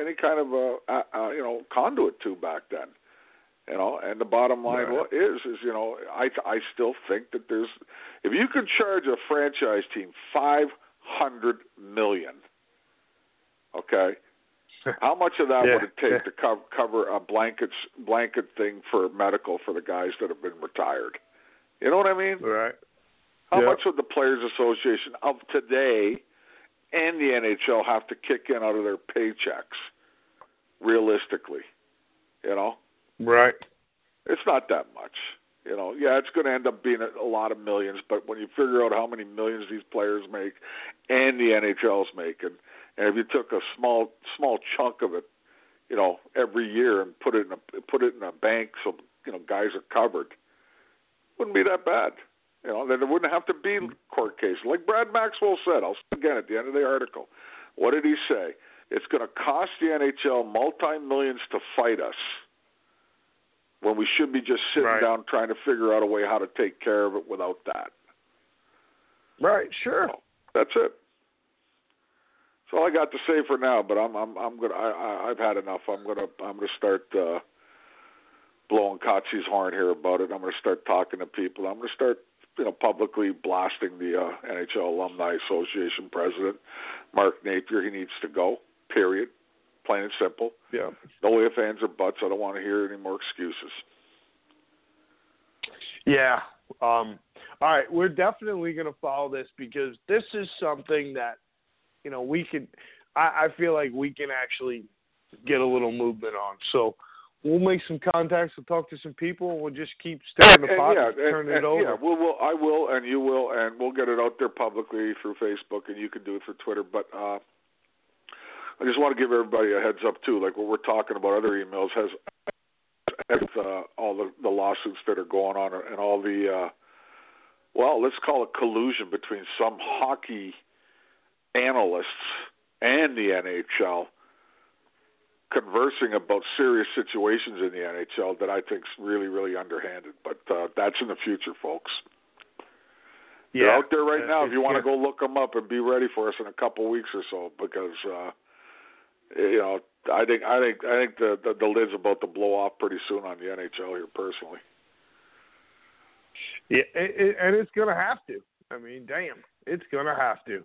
conduit to back then. And the bottom line is I still think that if you could charge a franchise team $500 million, okay. How much of that would it take to cover a blanket thing for medical for the guys that have been retired? You know what I mean? Right. How much would the Players Association of today and the NHL have to kick in out of their paychecks, realistically? Right. It's not that much. It's going to end up being a lot of millions, but when you figure out how many millions these players make and the NHL's making, and if you took a small chunk of it, every year and put it in a bank so guys are covered, wouldn't be that bad. You know, then there wouldn't have to be court cases. Like Brad Maxwell said, I'll say again at the end of the article, what did he say? It's going to cost the NHL multi-millions to fight us when we should be just sitting down trying to figure out a way how to take care of it without that. Right, sure. So, that's it. That's all I got to say for now. But I've had enough. I'm gonna start blowing Kotze's horn here about it. I'm gonna start talking to people. I'm gonna start publicly blasting the NHL Alumni Association president, Mark Napier. He needs to go. Period. Plain and simple. Yeah. No ifs, ands, or buts. I don't want to hear any more excuses. Yeah. All right. We're definitely going to follow this because this is something that, we can – I feel like we can actually get a little movement on. So we'll make some contacts. We'll talk to some people. And we'll just keep stirring the pot and turning it over. Yeah, I will, and you will, and we'll get it out there publicly through Facebook, and you can do it through Twitter. But I just want to give everybody a heads up, too. Like what we're talking about, other emails has all the lawsuits that are going on and all the, let's call it collusion between some hockey analysts and the NHL conversing about serious situations in the NHL that I think is really, really underhanded. But that's in the future, folks. Yeah, they're out there right now. If you want to go look them up and be ready for us in a couple weeks or so, because I think the lid's about to blow off pretty soon on the NHL here, personally. Yeah, and it's going to have to. I mean, damn, it's going to have to.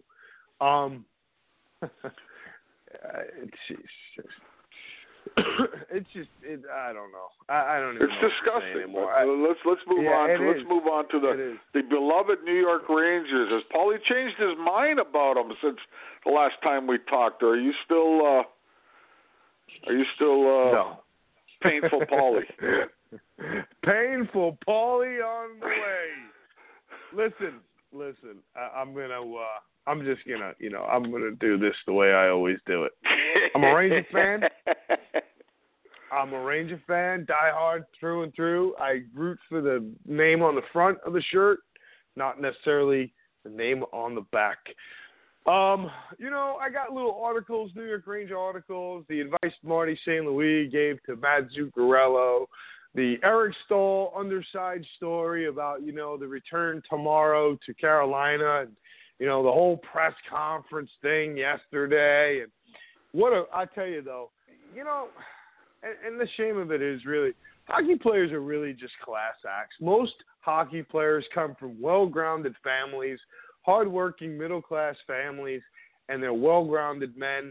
It's just I don't know. I don't even. It's know disgusting. Anymore. Let's move on. Let's move on to the beloved New York Rangers. Has Paulie changed his mind about them since the last time we talked? Or are you still no. Painful Paulie? Painful Paulie on the way. Listen. I'm just gonna, I'm gonna do this the way I always do it. I'm a Ranger fan. Die hard through and through. I root for the name on the front of the shirt, not necessarily the name on the back. I got little articles, New York Ranger articles, the advice Marty St. Louis gave to Matt Zuccarello, the Eric Stahl underside story about, the return tomorrow to Carolina, and, the whole press conference thing yesterday. And I tell you, though, and the shame of it is really, hockey players are really just class acts. Most hockey players come from well-grounded families, hardworking middle-class families, and they're well-grounded men.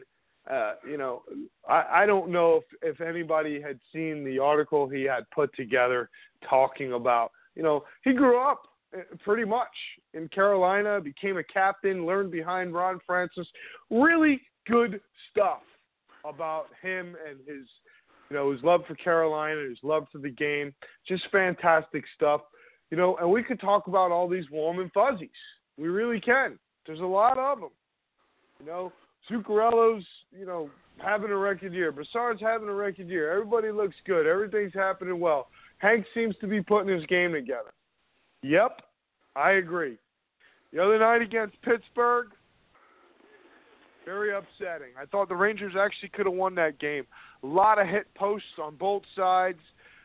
I don't know if anybody had seen the article he had put together talking about, he grew up pretty much in Carolina, became a captain, learned behind Ron Francis. Really good stuff about him and his love for Carolina, his love for the game. Just fantastic stuff. And we could talk about all these warm and fuzzies. We really can. There's a lot of them. Zuccarello's, having a record year. Brassard's having a record year. Everybody looks good. Everything's happening well. Hank seems to be putting his game together. Yep, I agree. The other night against Pittsburgh, very upsetting. I thought the Rangers actually could have won that game. A lot of hit posts on both sides.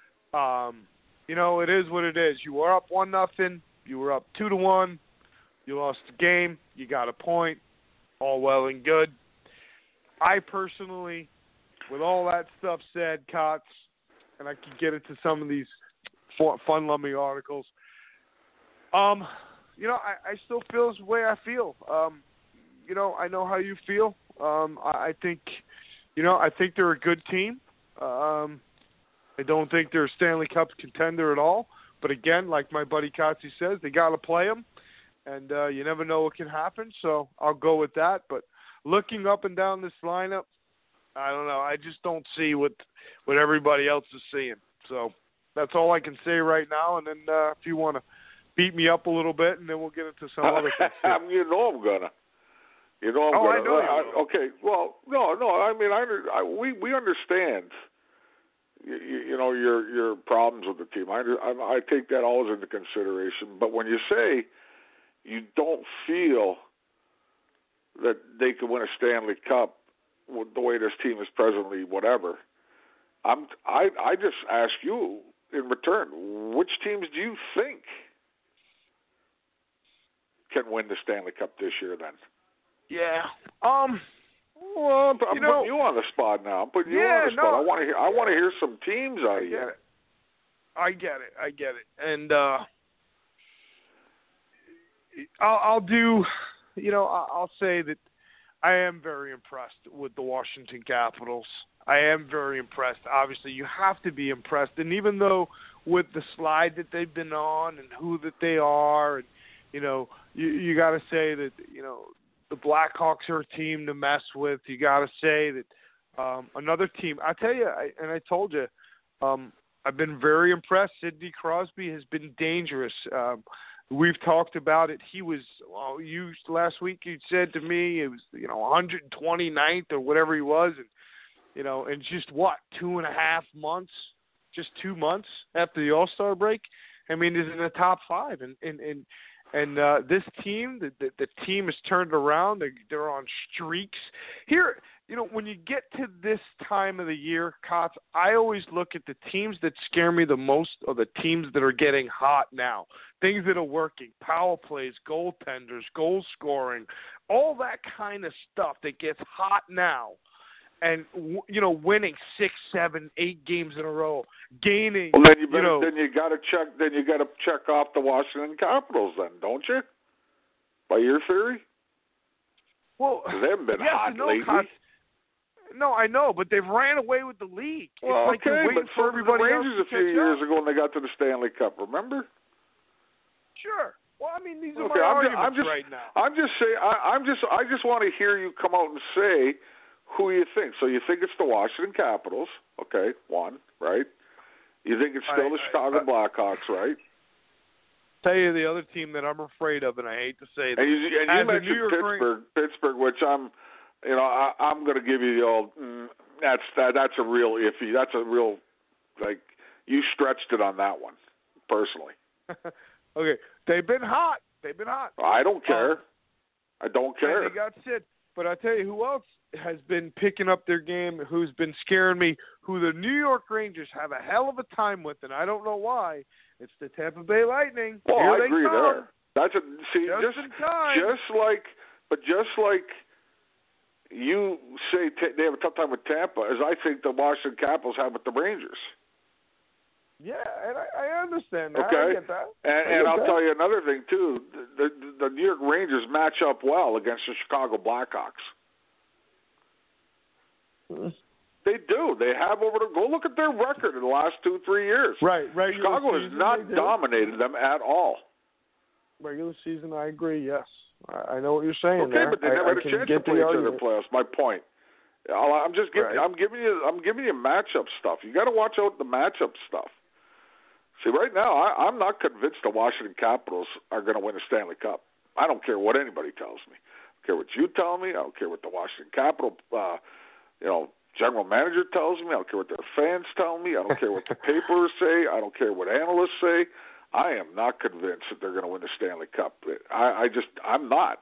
It is what it is. You were up 1-0. You were up 2-1. You lost the game. You got a point. All well and good. I personally, with all that stuff said, Kotz, and I could get into some of these fun-loving articles, I still feel the way I feel. I know how you feel. I think they're a good team. I don't think they're a Stanley Cup contender at all. But again, like my buddy Kotze says, they got to play them. And you never know what can happen, so I'll go with that. But looking up and down this lineup, I don't know. I just don't see what everybody else is seeing. So that's all I can say right now. And then if you want to beat me up a little bit, and then we'll get into some other things. I'm gonna. I know. Okay. Well, no. I mean, we understand. your problems with the team. I take that always into consideration. But when you say you don't feel that they could win a Stanley Cup with the way this team is presently, whatever, I just ask you in return, which teams do you think can win the Stanley Cup this year? Then. Yeah. Well, I'm putting you on the spot now. I'm putting you on the spot. No, I want to hear some teams out of you. I get it. And I'll do. I'll say that I am very impressed with the Washington Capitals. I am very impressed. Obviously, you have to be impressed. And even though with the slide that they've been on and who that they are, and you got to say that the Blackhawks are a team to mess with. You got to say that another team. I tell you, I told you, I've been very impressed. Sidney Crosby has been dangerous. We've talked about it. He was last week. You said to me it was 129th or whatever he was, and in just 2.5 months, just 2 months after the All-Star break. I mean, he's in the top 5, and this team, the team has turned around. They're on streaks here. When you get to this time of the year, Kotz, I always look at the teams that scare me the most are the teams that are getting hot now. Things that are working, power plays, goaltenders, goal scoring, all that kind of stuff that gets hot now. And winning 6, 7, 8 games in a row, gaining. Well, then you got to check. Then you got to check off the Washington Capitals, then, don't you? By your theory. Well, they haven't been hot lately. No, I know, but they've ran away with the league. Well, it's like they're waiting for everybody the else Rangers to a few years up. ago when they got to the Stanley Cup. Remember? Sure. Well, I mean, these are my arguments right now. I'm just saying. I just want to hear you come out and say who you think. So you think it's the Washington Capitals? Okay, one, right? You think it's still the Chicago Blackhawks, right? Tell you the other team that I'm afraid of, and I hate to say that. And you mentioned Pittsburgh, which I'm going to give you the old. That's a real iffy. That's a real you stretched it on that one, personally. Okay, they've been hot. I don't care. I don't care. And they got Sid. But I tell you who else has been picking up their game, who's been scaring me, who the New York Rangers have a hell of a time with, and I don't know why. It's the Tampa Bay Lightning. Well, Here I agree there. That's just like you say they have a tough time with Tampa, as I think the Washington Capitals have with the Rangers. Yeah, and I understand that. Okay. I get that. And I'll tell you another thing, too. The New York Rangers match up well against the Chicago Blackhawks. They do. They have go look at their record in the last 2-3 years. Right. Chicago has not dominated them at all. Regular season, I agree, yes. I know what you're saying. Okay, there. But they never had a chance to play each other in the playoffs. My point. I'm just giving. Right. I'm giving you matchup stuff. You got to watch out the matchup stuff. See, right now, I'm not convinced the Washington Capitals are going to win a Stanley Cup. I don't care what anybody tells me. I don't care what you tell me. I don't care what the Washington Capital, general manager tells me. I don't care what their fans tell me. I don't care what the papers say. I don't care what analysts say. I am not convinced that they're going to win the Stanley Cup. I'm not.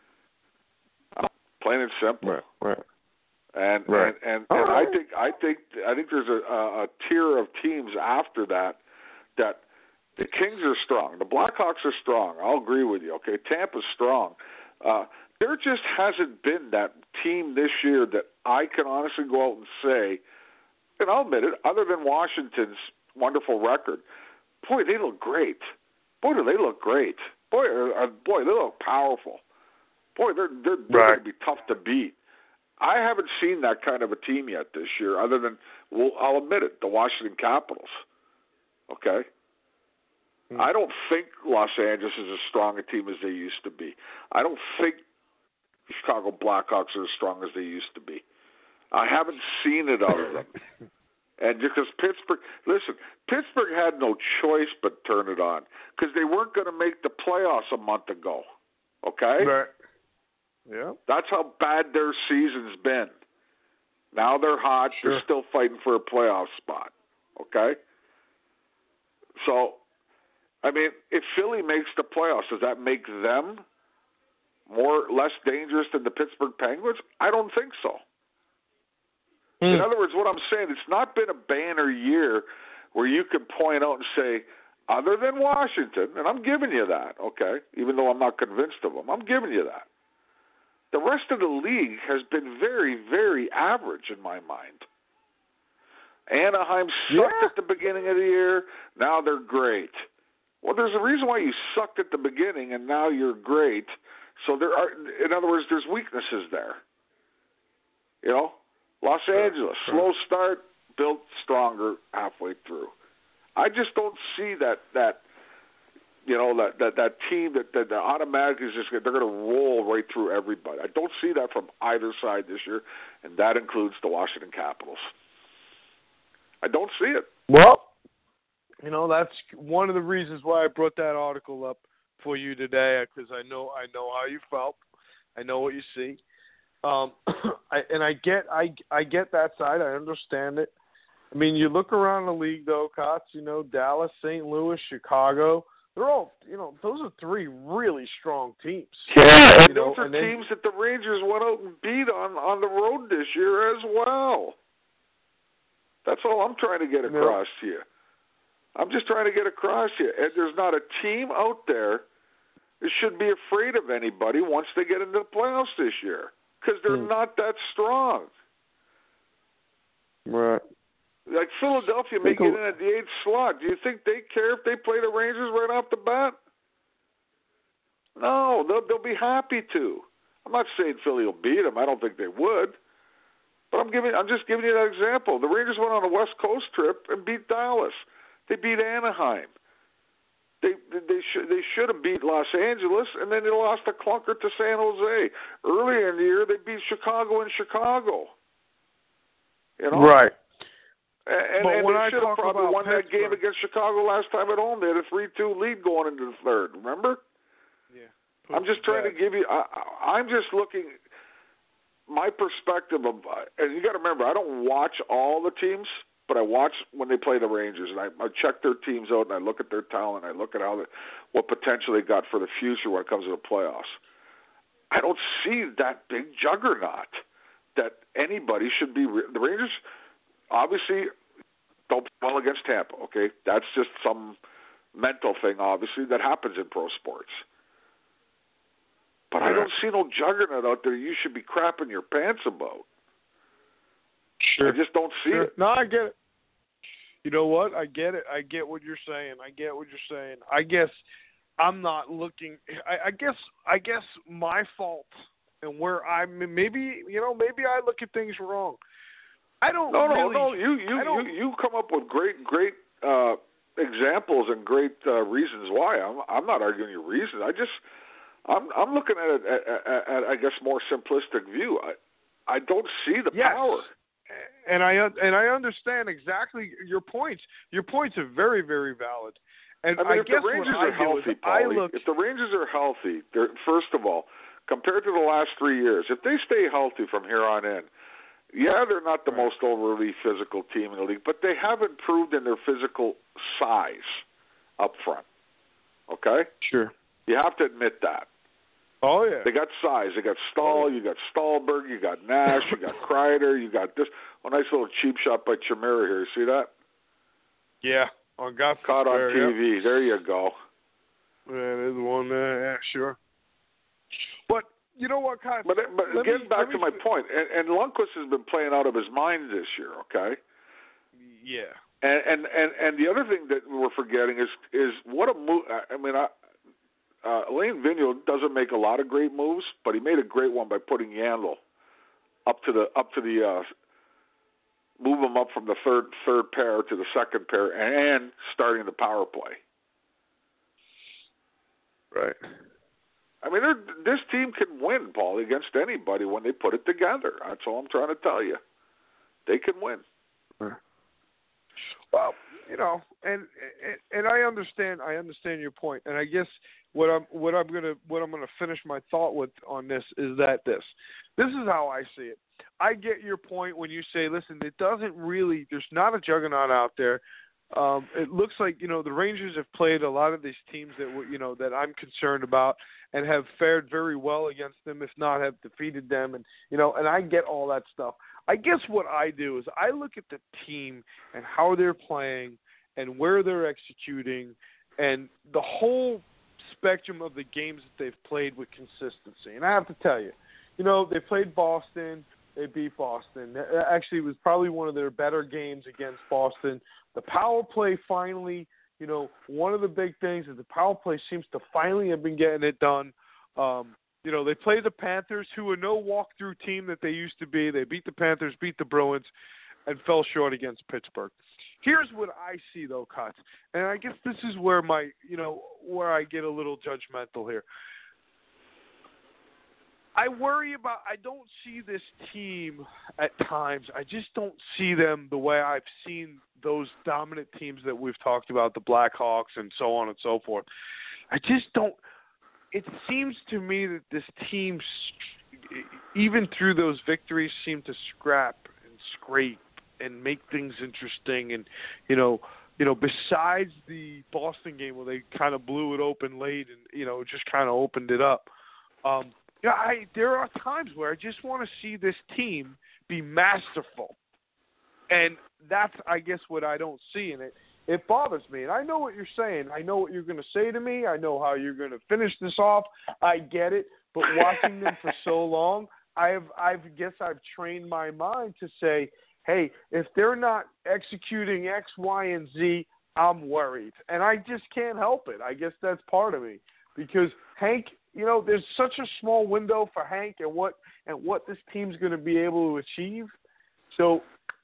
Plain and simple. Right. And I think there's a tier of teams after that the Kings are strong. The Blackhawks are strong. I'll agree with you. Okay, Tampa's strong. There just hasn't been that team this year that I can honestly go out and say, and I'll admit it, other than Washington's wonderful record, boy, they look great. Boy, do they look great. Boy, they look powerful. Boy, they're going to be tough to beat. I haven't seen that kind of a team yet this year, other than, I'll admit it, the Washington Capitals. Okay? I don't think Los Angeles is as strong a team as they used to be. I don't think the Chicago Blackhawks are as strong as they used to be. I haven't seen it out of them. And because Pittsburgh had no choice but turn it on because they weren't going to make the playoffs a month ago. Okay? Right. Yeah. That's how bad their season's been. Now they're hot. Sure. They're still fighting for a playoff spot. okay? So, I mean, if Philly makes the playoffs, does that make them less dangerous than the Pittsburgh Penguins? I don't think so. In other words, what I'm saying, it's not been a banner year where you can point out and say, other than Washington, and I'm giving you that, okay, even though I'm not convinced of them, I'm giving you that. The rest of the league has been very, very average in my mind. Anaheim sucked at the beginning of the year. Now they're great. Well, there's a reason why you sucked at the beginning and now you're great. So there are, in other words, there's weaknesses there. You know, Los Angeles, slow start, built stronger halfway through. I just don't see that team that automatically is just they're going to roll right through everybody. I don't see that from either side this year, and that includes the Washington Capitals. I don't see it. Well, you know, that's one of the reasons why I brought that article up for you today, because I know how you felt. I know what you see. I get that side. I understand it. I mean, you look around the league, though, Kotz, you know, Dallas, St. Louis, Chicago, they're all, you know, those are three really strong teams. Yeah, and those are teams that the Rangers went out and beat on the road this year as well. That's all I'm trying to get across to you. I'm just trying to get across to you. And there's not a team out there that should be afraid of anybody once they get into the playoffs this year, because they're not that strong. Right. Like Philadelphia may get in at the 8th slot. Do you think they care if they play the Rangers right off the bat? No, they'll be happy to. I'm not saying Philly will beat them. I don't think they would. But I'm just giving you that example. The Rangers went on a West Coast trip and beat Dallas. They beat Anaheim. They should have beat Los Angeles, and then they lost a clunker to San Jose. Earlier in the year, they beat Chicago in Chicago. You know? Right. And they should have probably won that game against Chicago last time at home. They had a 3-2 lead going into the third. Remember? Yeah. I'm just trying to give you. I'm just looking. My perspective of, and you got to remember, I don't watch all the teams, but I watch when they play the Rangers, and I check their teams out, and I look at their talent, and I look at what potential they got for the future when it comes to the playoffs. I don't see that big juggernaut that anybody should be. The Rangers obviously don't play well against Tampa. Okay, that's just some mental thing, obviously, that happens in pro sports. But I don't see no juggernaut out there you should be crapping your pants about. Sure. I just don't see it. No, I get it. You know what? I get it. I get what you're saying. I guess I'm not looking. I guess my fault and where maybe I look at things wrong. I don't. No. You come up with great examples and great reasons why. I'm not arguing your reasons. I'm looking at it at I guess more simplistic view. I don't see the power. And I understand exactly your points. Your points are very, very valid. And I mean, if the Rangers are healthy, Paulie, if the Rangers are healthy, first of all, compared to the last 3 years, if they stay healthy from here on in, they're not the most overly physical team in the league, but they have improved in their physical size up front. Okay? Sure. You have to admit that. Oh, yeah. They got size. They got Stahl. You got Stahlberg. You got Nash. You got Kreider. You got this. A nice little cheap shot by Chimera here. See that? Yeah. Caught on TV. Yeah. There you go. Yeah, there's one there. Yeah, sure. But you know what, Kyle? But getting back to my point, and Lundqvist has been playing out of his mind this year, okay? Yeah. And the other thing that we're forgetting is what a move. I mean, Alain Vigneault doesn't make a lot of great moves, but he made a great one by putting Yandel up to the move him up from the third pair to the second pair and starting the power play. Right. I mean, this team can win, Paul, against anybody when they put it together. That's all I'm trying to tell you. They can win. Well, you know, and I understand your point, and I guess what I'm gonna finish my thought with on this is that this is how I see it. I get your point when you say, listen, it doesn't really. There's not a juggernaut out there. It looks like the Rangers have played a lot of these teams that that I'm concerned about and have fared very well against them, if not have defeated them, and and I get all that stuff. I guess what I do is I look at the team and how they're playing and where they're executing and the whole spectrum of the games that they've played with consistency. And I have to tell you, they played Boston. They beat Boston. Actually, it was probably one of their better games against Boston. The power play finally, one of the big things is the power play seems to finally have been getting it done. They played the Panthers, who are no walk-through team that they used to be. They beat the Panthers, beat the Bruins, and fell short against Pittsburgh. Here's what I see, though, Kutz, and I guess this is where where I get a little judgmental here. I don't see this team at times. I just don't see them the way I've seen those dominant teams that we've talked about, the Blackhawks and so on and so forth. I just don't. It seems to me that this team, even through those victories, seem to scrap and scrape and make things interesting. And, besides the Boston game where they kind of blew it open late and, just kind of opened it up, there are times where I just want to see this team be masterful. And that's, I guess, what I don't see in it. It bothers me. And I know what you're saying. I know what you're going to say to me. I know how you're going to finish this off. I get it. But watching them for so long, I guess I've trained my mind to say, hey, if they're not executing X, Y, and Z, I'm worried. And I just can't help it. I guess that's part of me. Because Hank, there's such a small window for Hank and what this team's going to be able to achieve. So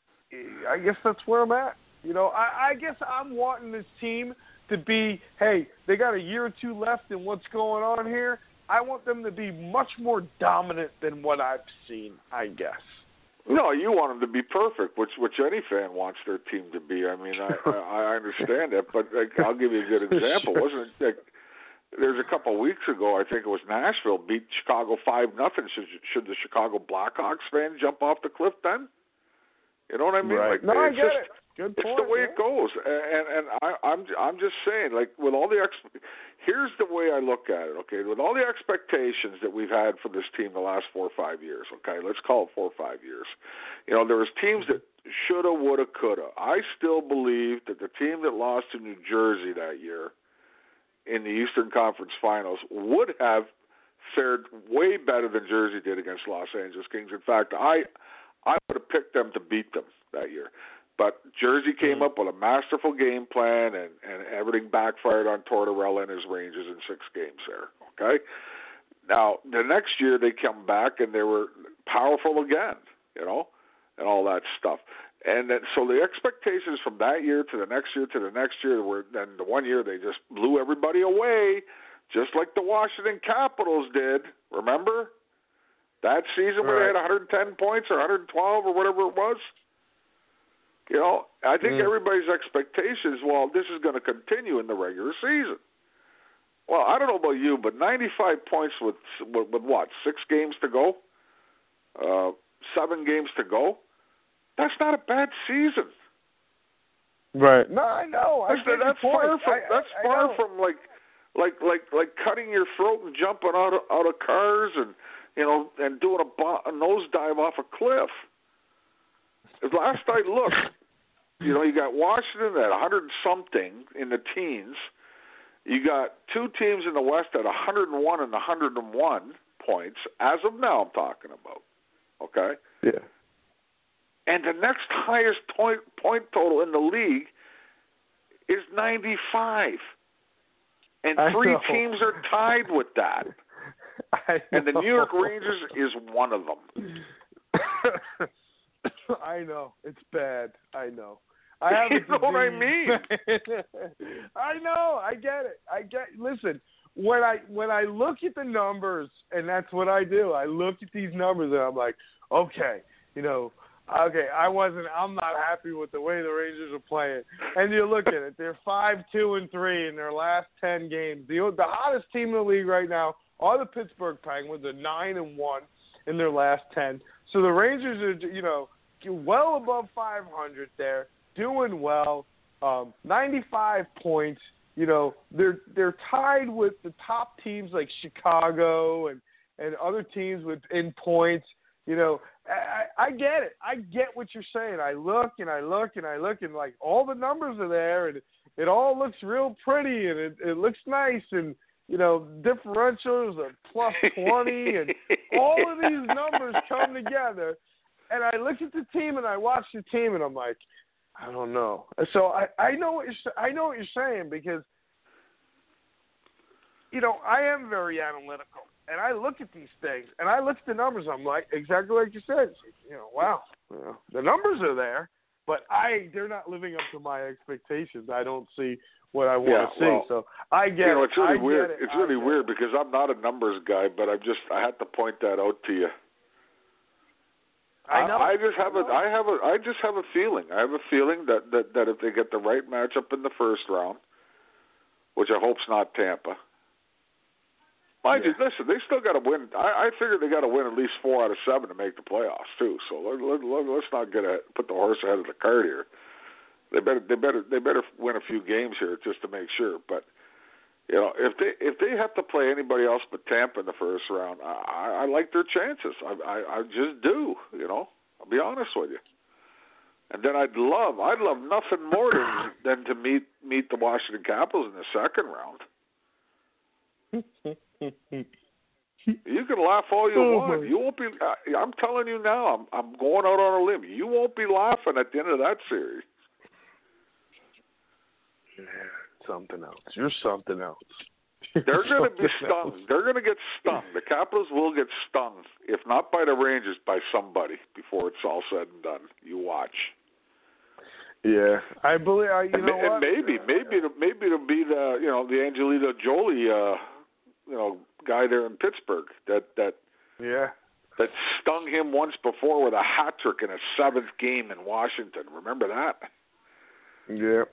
I guess that's where I'm at. I guess I'm wanting this team to be, hey, they got a year or two left in what's going on here. I want them to be much more dominant than what I've seen, I guess. No, you want them to be perfect, which any fan wants their team to be. I mean, I understand that, but I'll give you a good example. Sure. Wasn't it? There's a couple of weeks ago, I think it was Nashville beat Chicago 5-0. Should the Chicago Blackhawks fan jump off the cliff then? You know what I mean? Right. Like, no, I get it. Good point. It's the way it goes, and I'm just saying, like, with all the here's the way I look at it. Okay, with all the expectations that we've had for this team the last 4 or 5 years. Okay, let's call it 4 or 5 years. There was teams that shoulda, woulda, coulda. I still believe that the team that lost to New Jersey that year in the Eastern Conference Finals would have fared way better than Jersey did against Los Angeles Kings. In fact, I would have picked them to beat them that year. But Jersey came up with a masterful game plan, and everything backfired on Tortorella and his Rangers in 6 games there, okay? Now, the next year they come back, and they were powerful again, and all that stuff. And then, so the expectations from that year to the next year to the next year were, then the one year they just blew everybody away, just like the Washington Capitals did, remember? That season where they had 110 points or 112 or whatever it was. I think everybody's expectations, well, this is going to continue in the regular season. Well, I don't know about you, but 95 points with what, 6 games to go? 7 games to go? That's not a bad season. Right. No, I know. That's far from like cutting your throat and jumping out of cars and doing a nosedive off a cliff. Last I looked, you got Washington at 100-something in the teens. You got 2 teams in the West at 101 and 101 points, as of now I'm talking about. Okay? Yeah. And the next highest point total in the league is 95. And 3 teams are tied with that. And the New York Rangers is one of them. I know. It's bad. I know. You know what I mean? I know. I get it. Listen, when I look at the numbers, and that's what I do, I look at these numbers and I'm like, okay, Okay, I'm not happy with the way the Rangers are playing. And you look at it, they're 5-2-3 in their last 10 games. The hottest team in the league right now are the Pittsburgh Penguins. They're 9-1 in their last 10. So the Rangers are, well above 500 there, doing well. 95 points. They're tied with the top teams like Chicago and other teams in points. I get it. I get what you're saying. I look and like all the numbers are there, and it all looks real pretty, and it looks nice, and differentials are plus 20, and all of these numbers come together. And I look at the team and I watch the team, and I'm like, I don't know. So I know what you're saying, because I am very analytical. And I look at these things, and I look at the numbers. I'm like, exactly like you said. Wow, the numbers are there, but they're not living up to my expectations. I don't see what I want to see. So I get it. It's really weird. It's really weird because I'm not a numbers guy, but I had to point that out to you. I know. I just have a feeling. I have a feeling that if they get the right matchup in the first round, which I hope's not Tampa. Mind you, listen, they still got to win. I figure they got to win at least 4 out of 7 to make the playoffs too. So let's not put the horse ahead of the cart here. They better win a few games here just to make sure. But if they have to play anybody else but Tampa in the first round, I like their chances. I just do. I'll be honest with you. And then I'd love nothing more than to meet the Washington Capitals in the second round. You can laugh all you want. You won't be. I'm telling you now. I'm going out on a limb. You won't be laughing at the end of that series. Yeah, something else. You're something else. They're going to be stung. They're going to get stung. The Capitals will get stung, if not by the Rangers, by somebody before it's all said and done. You watch. Yeah, I believe. And maybe it'll be the Angelina Jolie. Guy there in Pittsburgh that stung him once before with a hat trick in his 7th game in Washington. Remember that? Yeah.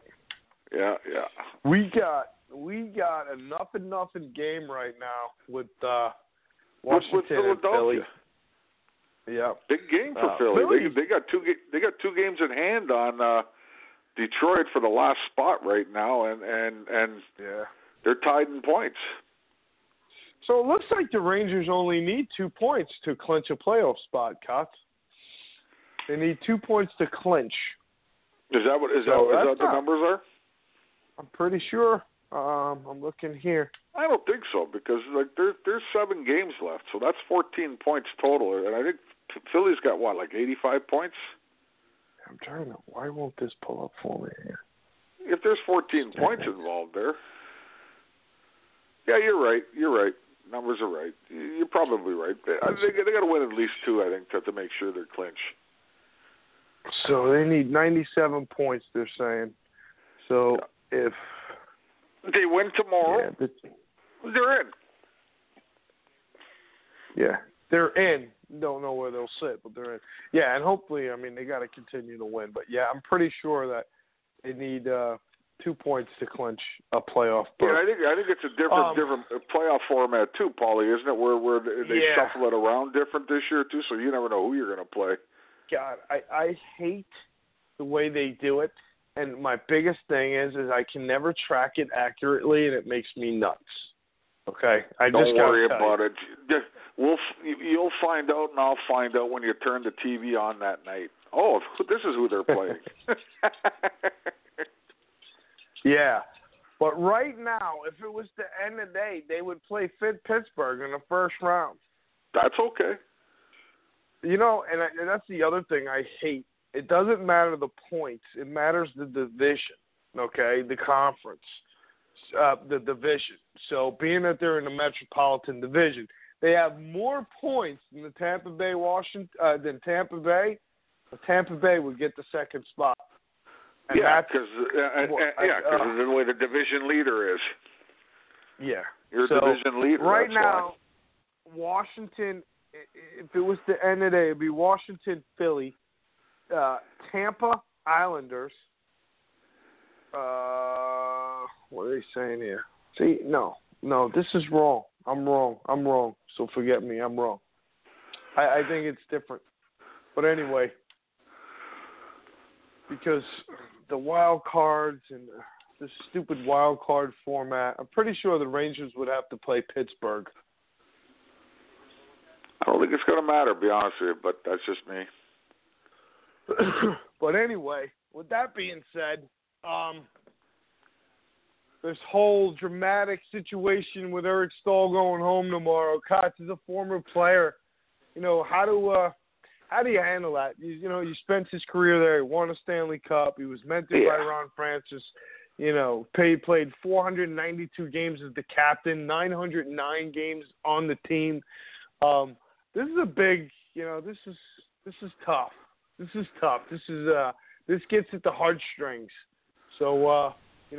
We got a nothing game right now with Washington and Philly. Yeah, big game for Philly. They got two games in hand on Detroit for the last spot right now, and they're tied in points. So it looks like the Rangers only need 2 points to clinch a playoff spot, Kotz. They need 2 points to clinch. Is that what the numbers are? I'm pretty sure. I'm looking here. I don't think so, because there's 7 games left, so that's 14 points total, and I think Philly's got 85 points. I'm trying to. Why won't this pull up for me here? If there's 14 points involved there. Yeah, you're right. Numbers are right. You're probably right. They got to win at least 2, I think, to make sure they're clinch. So they need 97 points, they're saying. So if they win tomorrow, they're in. Yeah, they're in. Don't know where they'll sit, but they're in. Yeah, and hopefully, they got to continue to win. But, yeah, I'm pretty sure that they need 2 points to clinch a playoff berth. Yeah, I think it's a different playoff format too, Paulie, isn't it? Where they shuffle it around different this year too, so you never know who you're going to play. God, I hate the way they do it, and my biggest thing is I can never track it accurately, and it makes me nuts. Okay, don't worry about it. You'll find out, and I'll find out when you turn the TV on that night. Oh, this is who they're playing. Yeah, but right now, if it was the end of the day, they would play Pittsburgh in the first round. That's okay. And that's the other thing I hate. It doesn't matter the points. It matters the division, okay, the conference, the division. So being that they're in the Metropolitan Division, they have more points than the Tampa Bay than Tampa Bay. Tampa Bay would get the second spot. And because of the way the division leader is. Yeah. You're a division leader. Right now, Washington, if it was the end of the day, it would be Washington, Philly, Tampa Islanders. What are they saying here? See, no, this is wrong. I'm wrong. So forget me. I'm wrong. I think it's different. But anyway, because the wild cards and the stupid wild card format, I'm pretty sure the Rangers would have to play Pittsburgh. I don't think it's going to matter, to be honest with you, but that's just me. But anyway, with that being said, this whole dramatic situation with Eric Staal going home tomorrow. Kotz is a former player. You know, how do you handle that? You spent his career there. He won a Stanley Cup. He was mentored by Ron Francis. You know, played 492 games as the captain, 909 games on the team. This is a big, this is tough. This is tough. This gets at the heartstrings. So,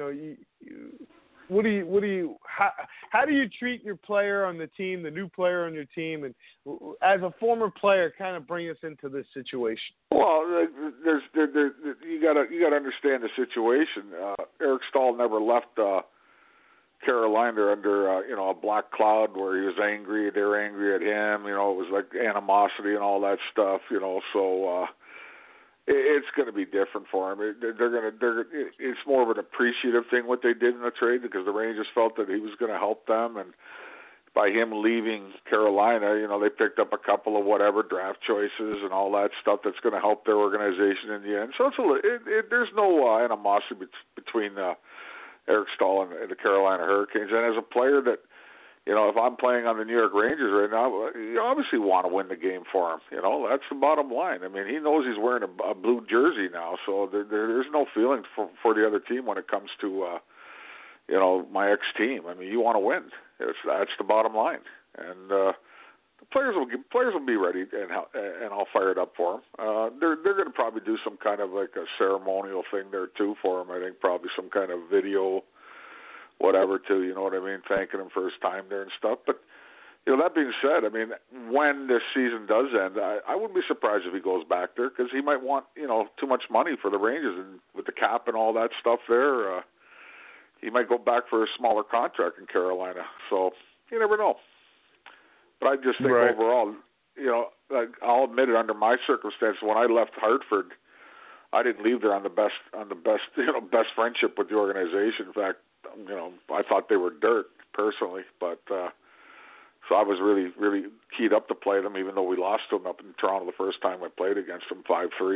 how do you treat your player on the team, the new player on your team, and as a former player, kind of bring us into this situation? Well, you got to understand the situation. Eric Staal never left Carolina under a black cloud where he was angry. They were angry at him. It was like animosity and all that stuff. So. It's going to be different for him. It's more of an appreciative thing what they did in the trade because the Rangers felt that he was going to help them, and by him leaving Carolina, they picked up a couple of whatever draft choices and all that stuff that's going to help their organization in the end. So there's no animosity between Eric Staal and the Carolina Hurricanes. And as a player that, if I'm playing on the New York Rangers right now, you obviously want to win the game for him. That's the bottom line. I mean, he knows he's wearing a blue jersey now, so there's no feeling for the other team when it comes to, my ex-team. I mean, you want to win. That's the bottom line. And the players will be ready, and I'll fire it up for them. They're going to probably do some kind of like a ceremonial thing there too for him. I think probably some kind of video. Whatever, too, you know what I mean, thanking him for his time there and stuff. But, that being said, I mean, when this season does end, I wouldn't be surprised if he goes back there because he might want, too much money for the Rangers. And with the cap and all that stuff there, he might go back for a smaller contract in Carolina. So you never know. But I just think overall, I'll admit it, under my circumstances, when I left Hartford, I didn't leave there on the best, best friendship with the organization. In fact, I thought they were dirt personally, but so I was really, really keyed up to play them, even though we lost to them up in Toronto the first time I played against them 5-3.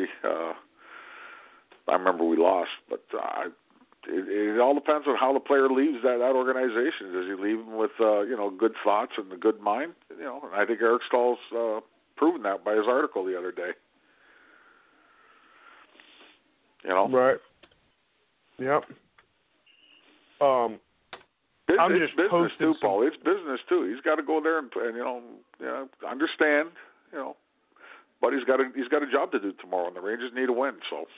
I remember we lost, but it all depends on how the player leaves that organization. Does he leave them with good thoughts and a good mind? And I think Eric Staal's proven that by his article the other day. Right. Yep. It's business too, Paul. It's business too. He's got to go there and understand, but he's got a job to do tomorrow, and the Rangers need a win. So.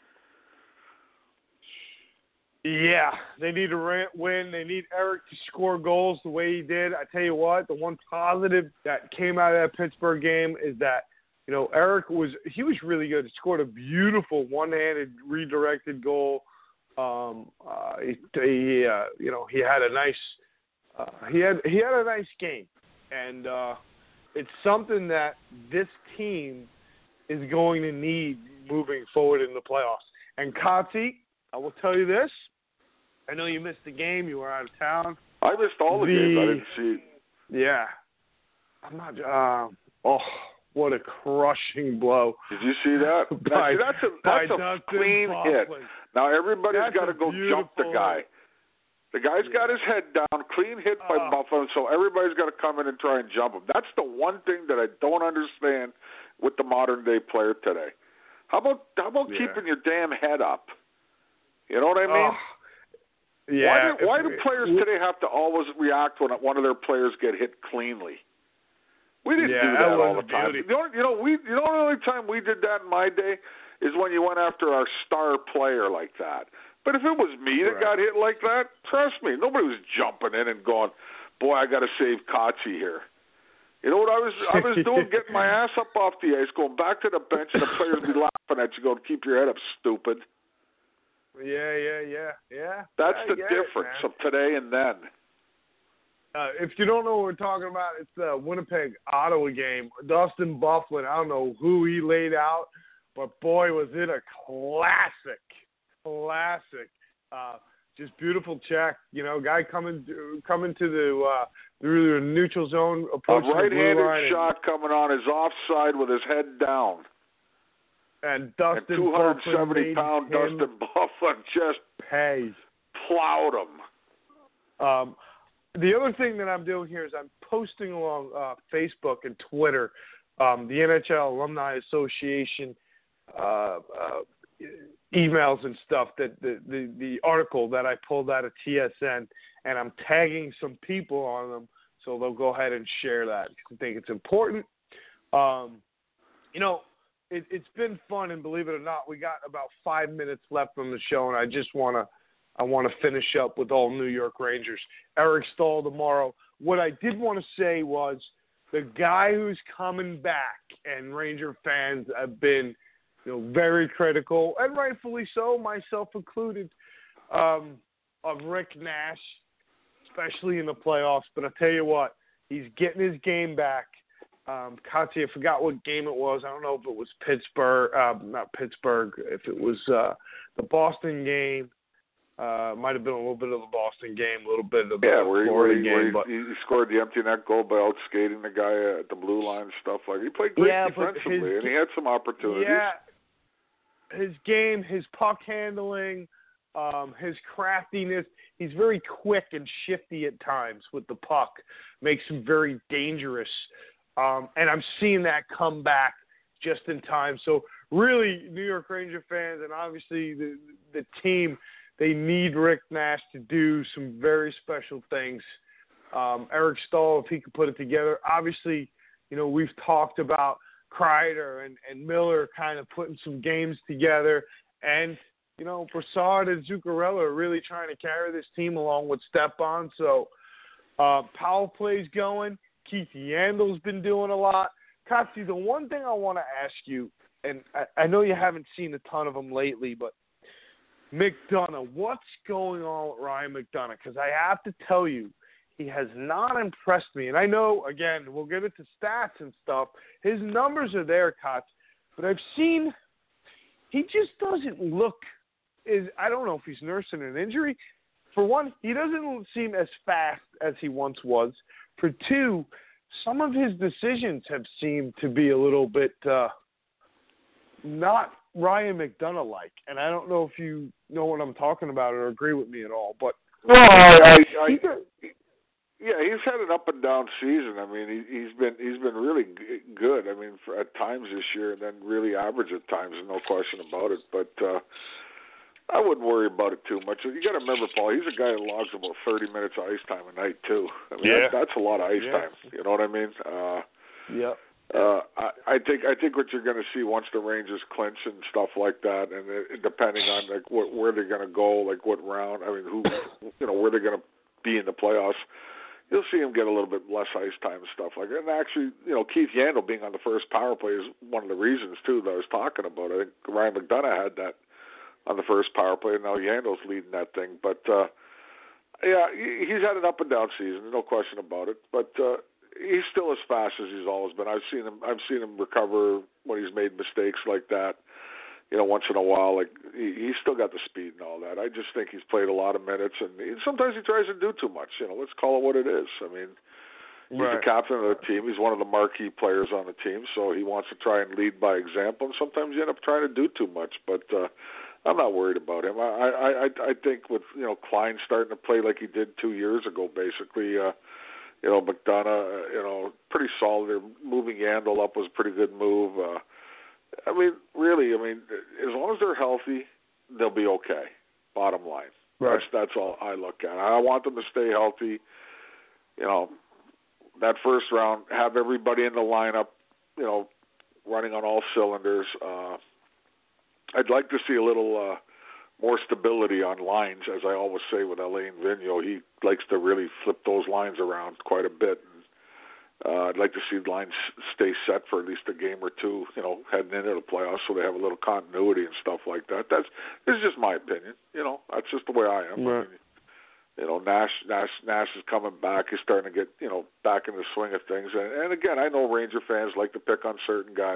Yeah, they need a win. They need Eric to score goals the way he did. I tell you what, the one positive that came out of that Pittsburgh game is that Eric was really good. He scored a beautiful one-handed redirected goal. He had a nice he had a nice game, and it's something that this team is going to need moving forward in the playoffs. And Kotze, I will tell you this: I know you missed the game; you were out of town. I missed all the games. I didn't see. Yeah, I'm not. What a crushing blow! Did you see that? That's a clean hit. Now everybody's got to go jump the guy. The guy's got his head down, clean hit by Buffalo, so everybody's got to come in and try and jump him. That's the one thing that I don't understand with the modern day player today. How about keeping your damn head up? You know what I mean? Yeah. Why do players today have to always react when one of their players get hit cleanly? We didn't do that all the time. The only time we did that in my day is when you went after our star player like that. But if it was me that got hit like that, trust me, nobody was jumping in and going, boy, I got to save Kotze here. You know what I was doing? Getting my ass up off the ice, going back to the bench, and the players be laughing at you, going, "Keep your head up, stupid." Yeah. That's the it, difference of today and then. If you don't know what we're talking about, it's the Winnipeg-Ottawa game. Dustin Byfuglien, I don't know who he laid out, but boy, was it a classic. Just beautiful check. You know, guy coming to the through the neutral zone, approaching the blue line. A right-handed shot coming on his offside with his head down. And Dustin 270-pound Dustin Byfuglien just plowed him. The other thing that I'm doing here is I'm posting along Facebook and Twitter the NHL Alumni Association emails and stuff, that the article that I pulled out of TSN, and I'm tagging some people on them so they'll go ahead and share that because I think it's important. You know, it's been fun, and believe it or not, we got about 5 minutes left on the show, and I want to finish up with all New York Rangers. Eric Staal tomorrow. What I did want to say was the guy who's coming back, and Ranger fans have been, you know, very critical, and rightfully so, myself included, of Rick Nash, especially in the playoffs. But I'll tell you what, he's getting his game back. Katya, I forgot what game it was. I don't know if it was not Pittsburgh, if it was the Boston game. Might have been a little bit of the Boston game, a little bit of the Florida game. But he scored the empty net goal by out-skating the guy at the blue line, stuff like that. He played great defensively, and he had some opportunities. Yeah, his game, his puck handling, his craftiness, he's very quick and shifty at times with the puck, makes him very dangerous. And I'm seeing that come back just in time. So really, New York Ranger fans and obviously the team, they need Rick Nash to do some very special things. Eric Staal, if he could put it together. Obviously, you know, we've talked about Kreider and Miller kind of putting some games together. And, you know, Brassard and Zuccarello are really trying to carry this team along with Stepan. So power play's going. Keith Yandle's been doing a lot. Katsi, the one thing I want to ask you, and I know you haven't seen a ton of them lately, but McDonough, what's going on with Ryan McDonough? Because I have to tell you, he has not impressed me. And I know, again, we'll get into stats and stuff. His numbers are there, Katz. But I've seen he just doesn't look I don't know if he's nursing an injury. For one, he doesn't seem as fast as he once was. For two, some of his decisions have seemed to be a little bit not Ryan McDonough-like. And I don't know if you know what I'm talking about or agree with me at all. But yeah, he's had an up and down season. I mean, he's been really good. I mean, at times this year, and then really average at times. No question about it. But I wouldn't worry about it too much. You got to remember, Paul, he's a guy that logs about 30 minutes of ice time a night too. I mean, that's a lot of ice time. You know what I mean? I think what you're going to see once the Rangers clinch and stuff like that, and depending on like where they're going to go, like what round. I mean, where they're going to be in the playoffs. You'll see him get a little bit less ice time and stuff like that. And actually, you know, Keith Yandle being on the first power play is one of the reasons too that I was talking about. I think Ryan McDonough had that on the first power play, and now Yandle's leading that thing. But he's had an up and down season, no question about it. But he's still as fast as he's always been. I've seen him recover when he's made mistakes like that. You know, once in a while, like he's still got the speed and all that. I just think he's played a lot of minutes, and sometimes he tries to do too much. You know, let's call it what it is. I mean, he's the captain of the team. He's one of the marquee players on the team, so he wants to try and lead by example. And sometimes you end up trying to do too much, but I'm not worried about him. I think with Klein starting to play like he did 2 years ago, basically. McDonough, pretty solid. They're moving Yandle up was a pretty good move. I mean, really, as long as they're healthy, they'll be okay. Bottom line. Right. That's all I look at. I want them to stay healthy. You know, that first round, have everybody in the lineup, running on all cylinders. I'd like to see a little more stability on lines, as I always say with Alain Vigneault. He likes to really flip those lines around quite a bit I'd like to see the lines stay set for at least a game or two, heading into the playoffs, so they have a little continuity and stuff like that. This is just my opinion. That's just the way I am. Right. Nash is coming back. He's starting to get, back in the swing of things. And again, I know Ranger fans like to pick on certain guys.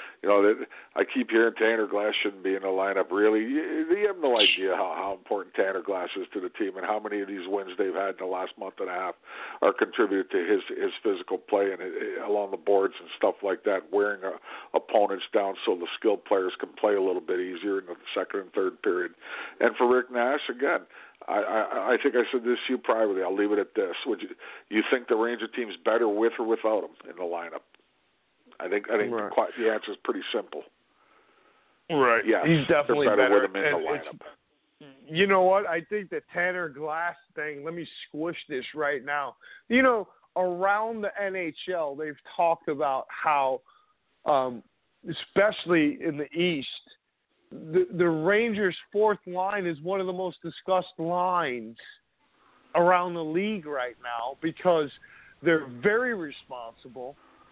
I keep hearing Tanner Glass shouldn't be in the lineup. Really, you have no idea how important Tanner Glass is to the team and how many of these wins they've had in the last month and a half are contributed to his physical play and along the boards and stuff like that, wearing opponents down so the skilled players can play a little bit easier in the second and third period. And for Rick Nash, again, I think I said this to you privately. I'll leave it at this. Would you think the Ranger team's better with or without him in the lineup? I think right. the answer is pretty simple. Right. Yes, he's definitely better with him in the and lineup. You know what? I think the Tanner Glass thing, let me squish this right now. Around the NHL, they've talked about how, especially in the East, the Rangers' fourth line is one of the most discussed lines around the league right now because they're very responsible.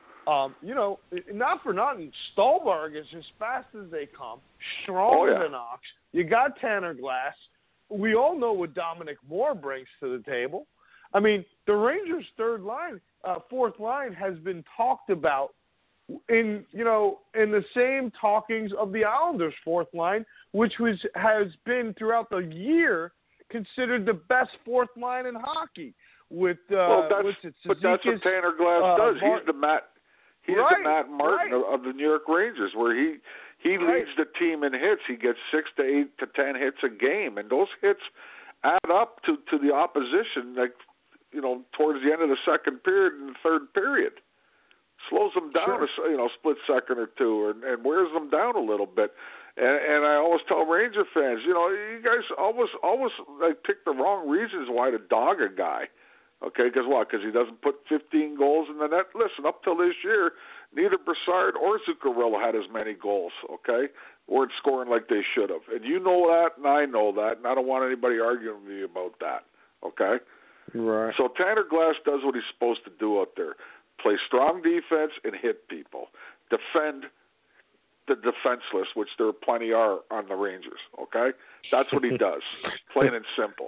Not for nothing, Stolberg is as fast as they come, stronger than Ox. You got Tanner Glass. We all know what Dominic Moore brings to the table. I mean, the Rangers' fourth line has been talked about in the same talkings of the Islanders' fourth line, which has been throughout the year considered the best fourth line in hockey. But that's what Tanner Glass does. He's the Matt Martin of the New York Rangers, where he leads the team in hits. He gets 6 to 8 to 10 hits a game, and those hits add up to the opposition. Towards the end of the second period and the third period. Slows them down a split second or two and wears them down a little bit. And I always tell Ranger fans, you guys always pick the wrong reasons why to dog a guy. Okay, because what? Because he doesn't put 15 goals in the net? Listen, up till this year, neither Brassard or Zuccarello had as many goals, okay? Weren't scoring like they should have. And you know that, and I know that, and I don't want anybody arguing with me about that, okay? Right. So Tanner Glass does what he's supposed to do out there. Play strong defense and hit people. Defend the defenseless, which there plenty are on the Rangers, okay? That's what he does, plain and simple.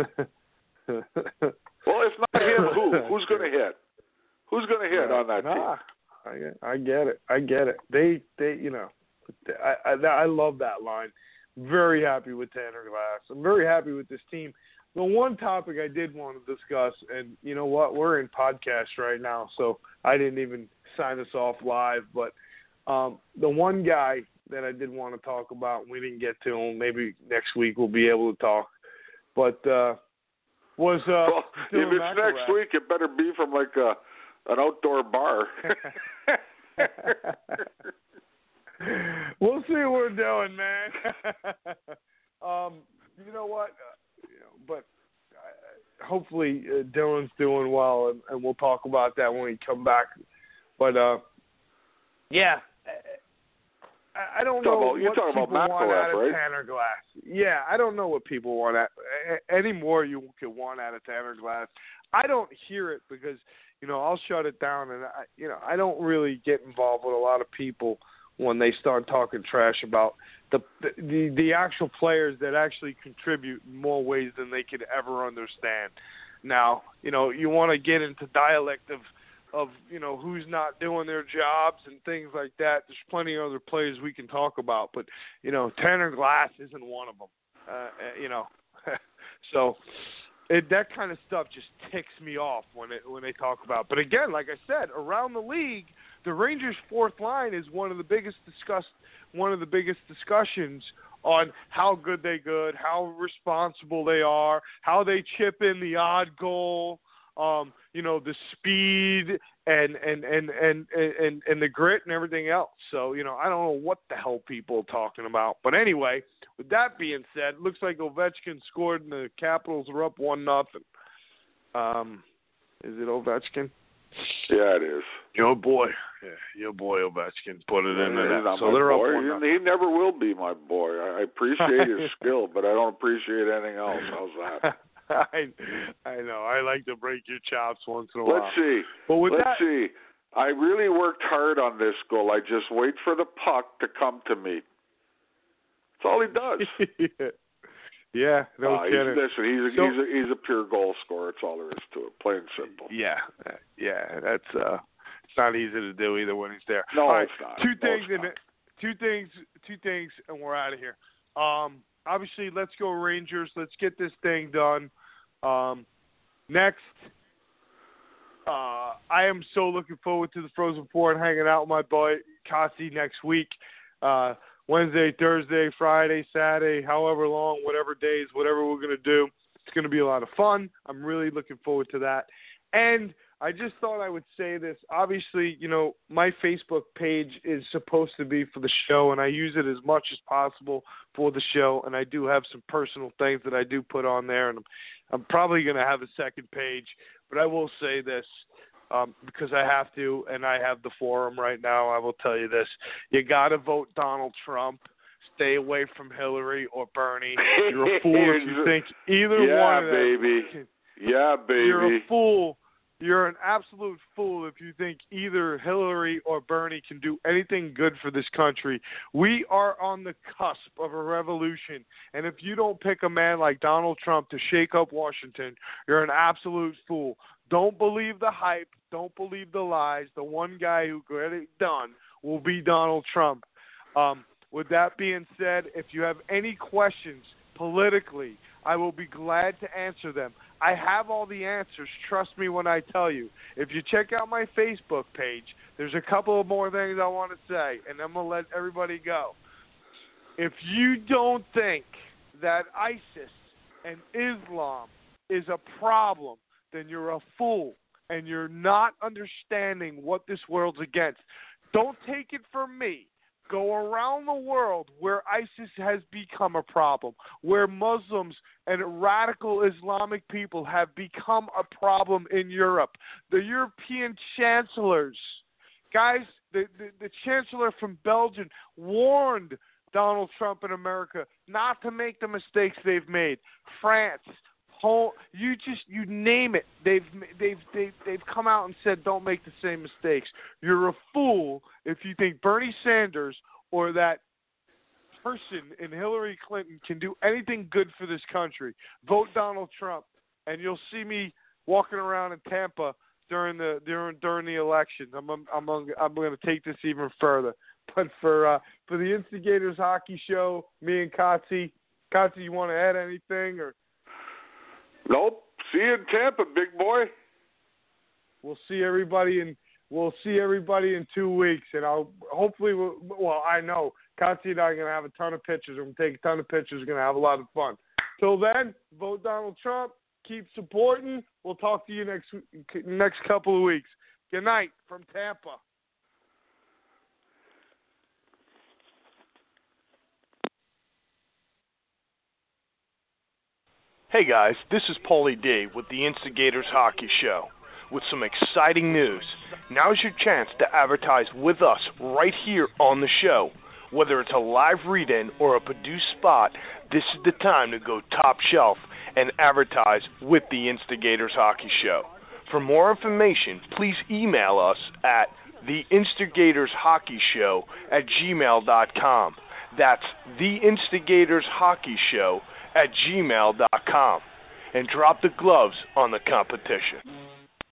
Well, if not him, who's going to hit? Who's going to hit on that team? I get it. They I love that line. Very happy with Tanner Glass. I'm very happy with this team. The one topic I did want to discuss, and you know what, we're in podcast right now, so I didn't even sign us off live, but the one guy that I did want to talk about, we didn't get to him, maybe next week we'll be able to talk, but was well, if it's next week, it better be from like an outdoor bar. We'll see what we're doing, man. You know what? But hopefully Dylan's doing well, and we'll talk about that when we come back. But, yeah, I don't know what people want out of Tanner Glass. Yeah, I don't know what people want any more you could want out of Tanner Glass. I don't hear it because, I'll shut it down, and, I don't really get involved with a lot of people when they start talking trash about the actual players that actually contribute in more ways than they could ever understand. Now, you want to get into dialect of who's not doing their jobs and things like that. There's plenty of other players we can talk about, but Tanner Glass isn't one of them. So that kind of stuff just ticks me off when they talk about. But again, like I said, around the league, the Rangers' fourth line is one of the biggest discussions on how good how responsible they are, how they chip in the odd goal, the speed and the grit and everything else. So, I don't know what the hell people are talking about. But anyway, with that being said, it looks like Ovechkin scored and the Capitals are up 1-0. Is it Ovechkin? Yeah, it is. Your boy Ovechkin put it in there. So they're up 1-0. He never will be my boy. I appreciate his skill, but I don't appreciate anything else. How's that? I know. I like to break your chops once in a while. Let's see. But with Let's see. I really worked hard on this goal. I just wait for the puck to come to me. That's all he does. Yeah, no kidding. He's a pure goal scorer. That's all there is to it. Plain and simple. Yeah. That's it's not easy to do either when he's there. No, all right, it's not. Two things, and we're out of here. Obviously, let's go Rangers. Let's get this thing done. Next, I am so looking forward to the Frozen Four and hanging out with my boy Kasi next week. Wednesday, Thursday, Friday, Saturday, however long, whatever days, whatever we're going to do. It's going to be a lot of fun. I'm really looking forward to that. And I just thought I would say this. Obviously, my Facebook page is supposed to be for the show, and I use it as much as possible for the show. And I do have some personal things that I do put on there, and I'm probably going to have a second page. But I will say this. Because I have to, and I have the forum right now, I will tell you this. You got to vote Donald Trump. Stay away from Hillary or Bernie. You're a fool if you think either one of them. Yeah, baby. You're a fool. You're an absolute fool if you think either Hillary or Bernie can do anything good for this country. We are on the cusp of a revolution, and if you don't pick a man like Donald Trump to shake up Washington, you're an absolute fool. Don't believe the hype. Don't believe the lies. The one guy who got it done will be Donald Trump. With that being said, if you have any questions politically, I will be glad to answer them. I have all the answers. Trust me when I tell you. If you check out my Facebook page, there's a couple of more things I want to say, and I'm going to let everybody go. If you don't think that ISIS and Islam is a problem, then you're a fool, and you're not understanding what this world's against. Don't take it from me. Go around the world where ISIS has become a problem, where Muslims and radical Islamic people have become a problem in Europe. The European chancellors, guys, the chancellor from Belgium warned Donald Trump in America not to make the mistakes they've made. France, you name it. They've come out and said don't make the same mistakes. You're a fool if you think Bernie Sanders or that person in Hillary Clinton can do anything good for this country. Vote Donald Trump, and you'll see me walking around in Tampa during the election. I'm going to take this even further. But for the Instigators Hockey Show, me and Kotze, you want to add anything or? Nope. See you in Tampa, big boy. We'll see everybody in 2 weeks, and I know Kotze and I are going to have a ton of pictures. We're going to take a ton of pictures. We're going to have a lot of fun. Till then, vote Donald Trump. Keep supporting. We'll talk to you next couple of weeks. Good night from Tampa. Hey guys, this is Paulie D with the Instigators Hockey Show with some exciting news. Now's your chance to advertise with us right here on the show. Whether it's a live read-in or a produced spot, this is the time to go top shelf and advertise with the Instigators Hockey Show. For more information, please email us at theinstigatorshockeyshow@gmail.com. That's theinstigatorshockeyshow@gmail.com, and drop the gloves on the competition.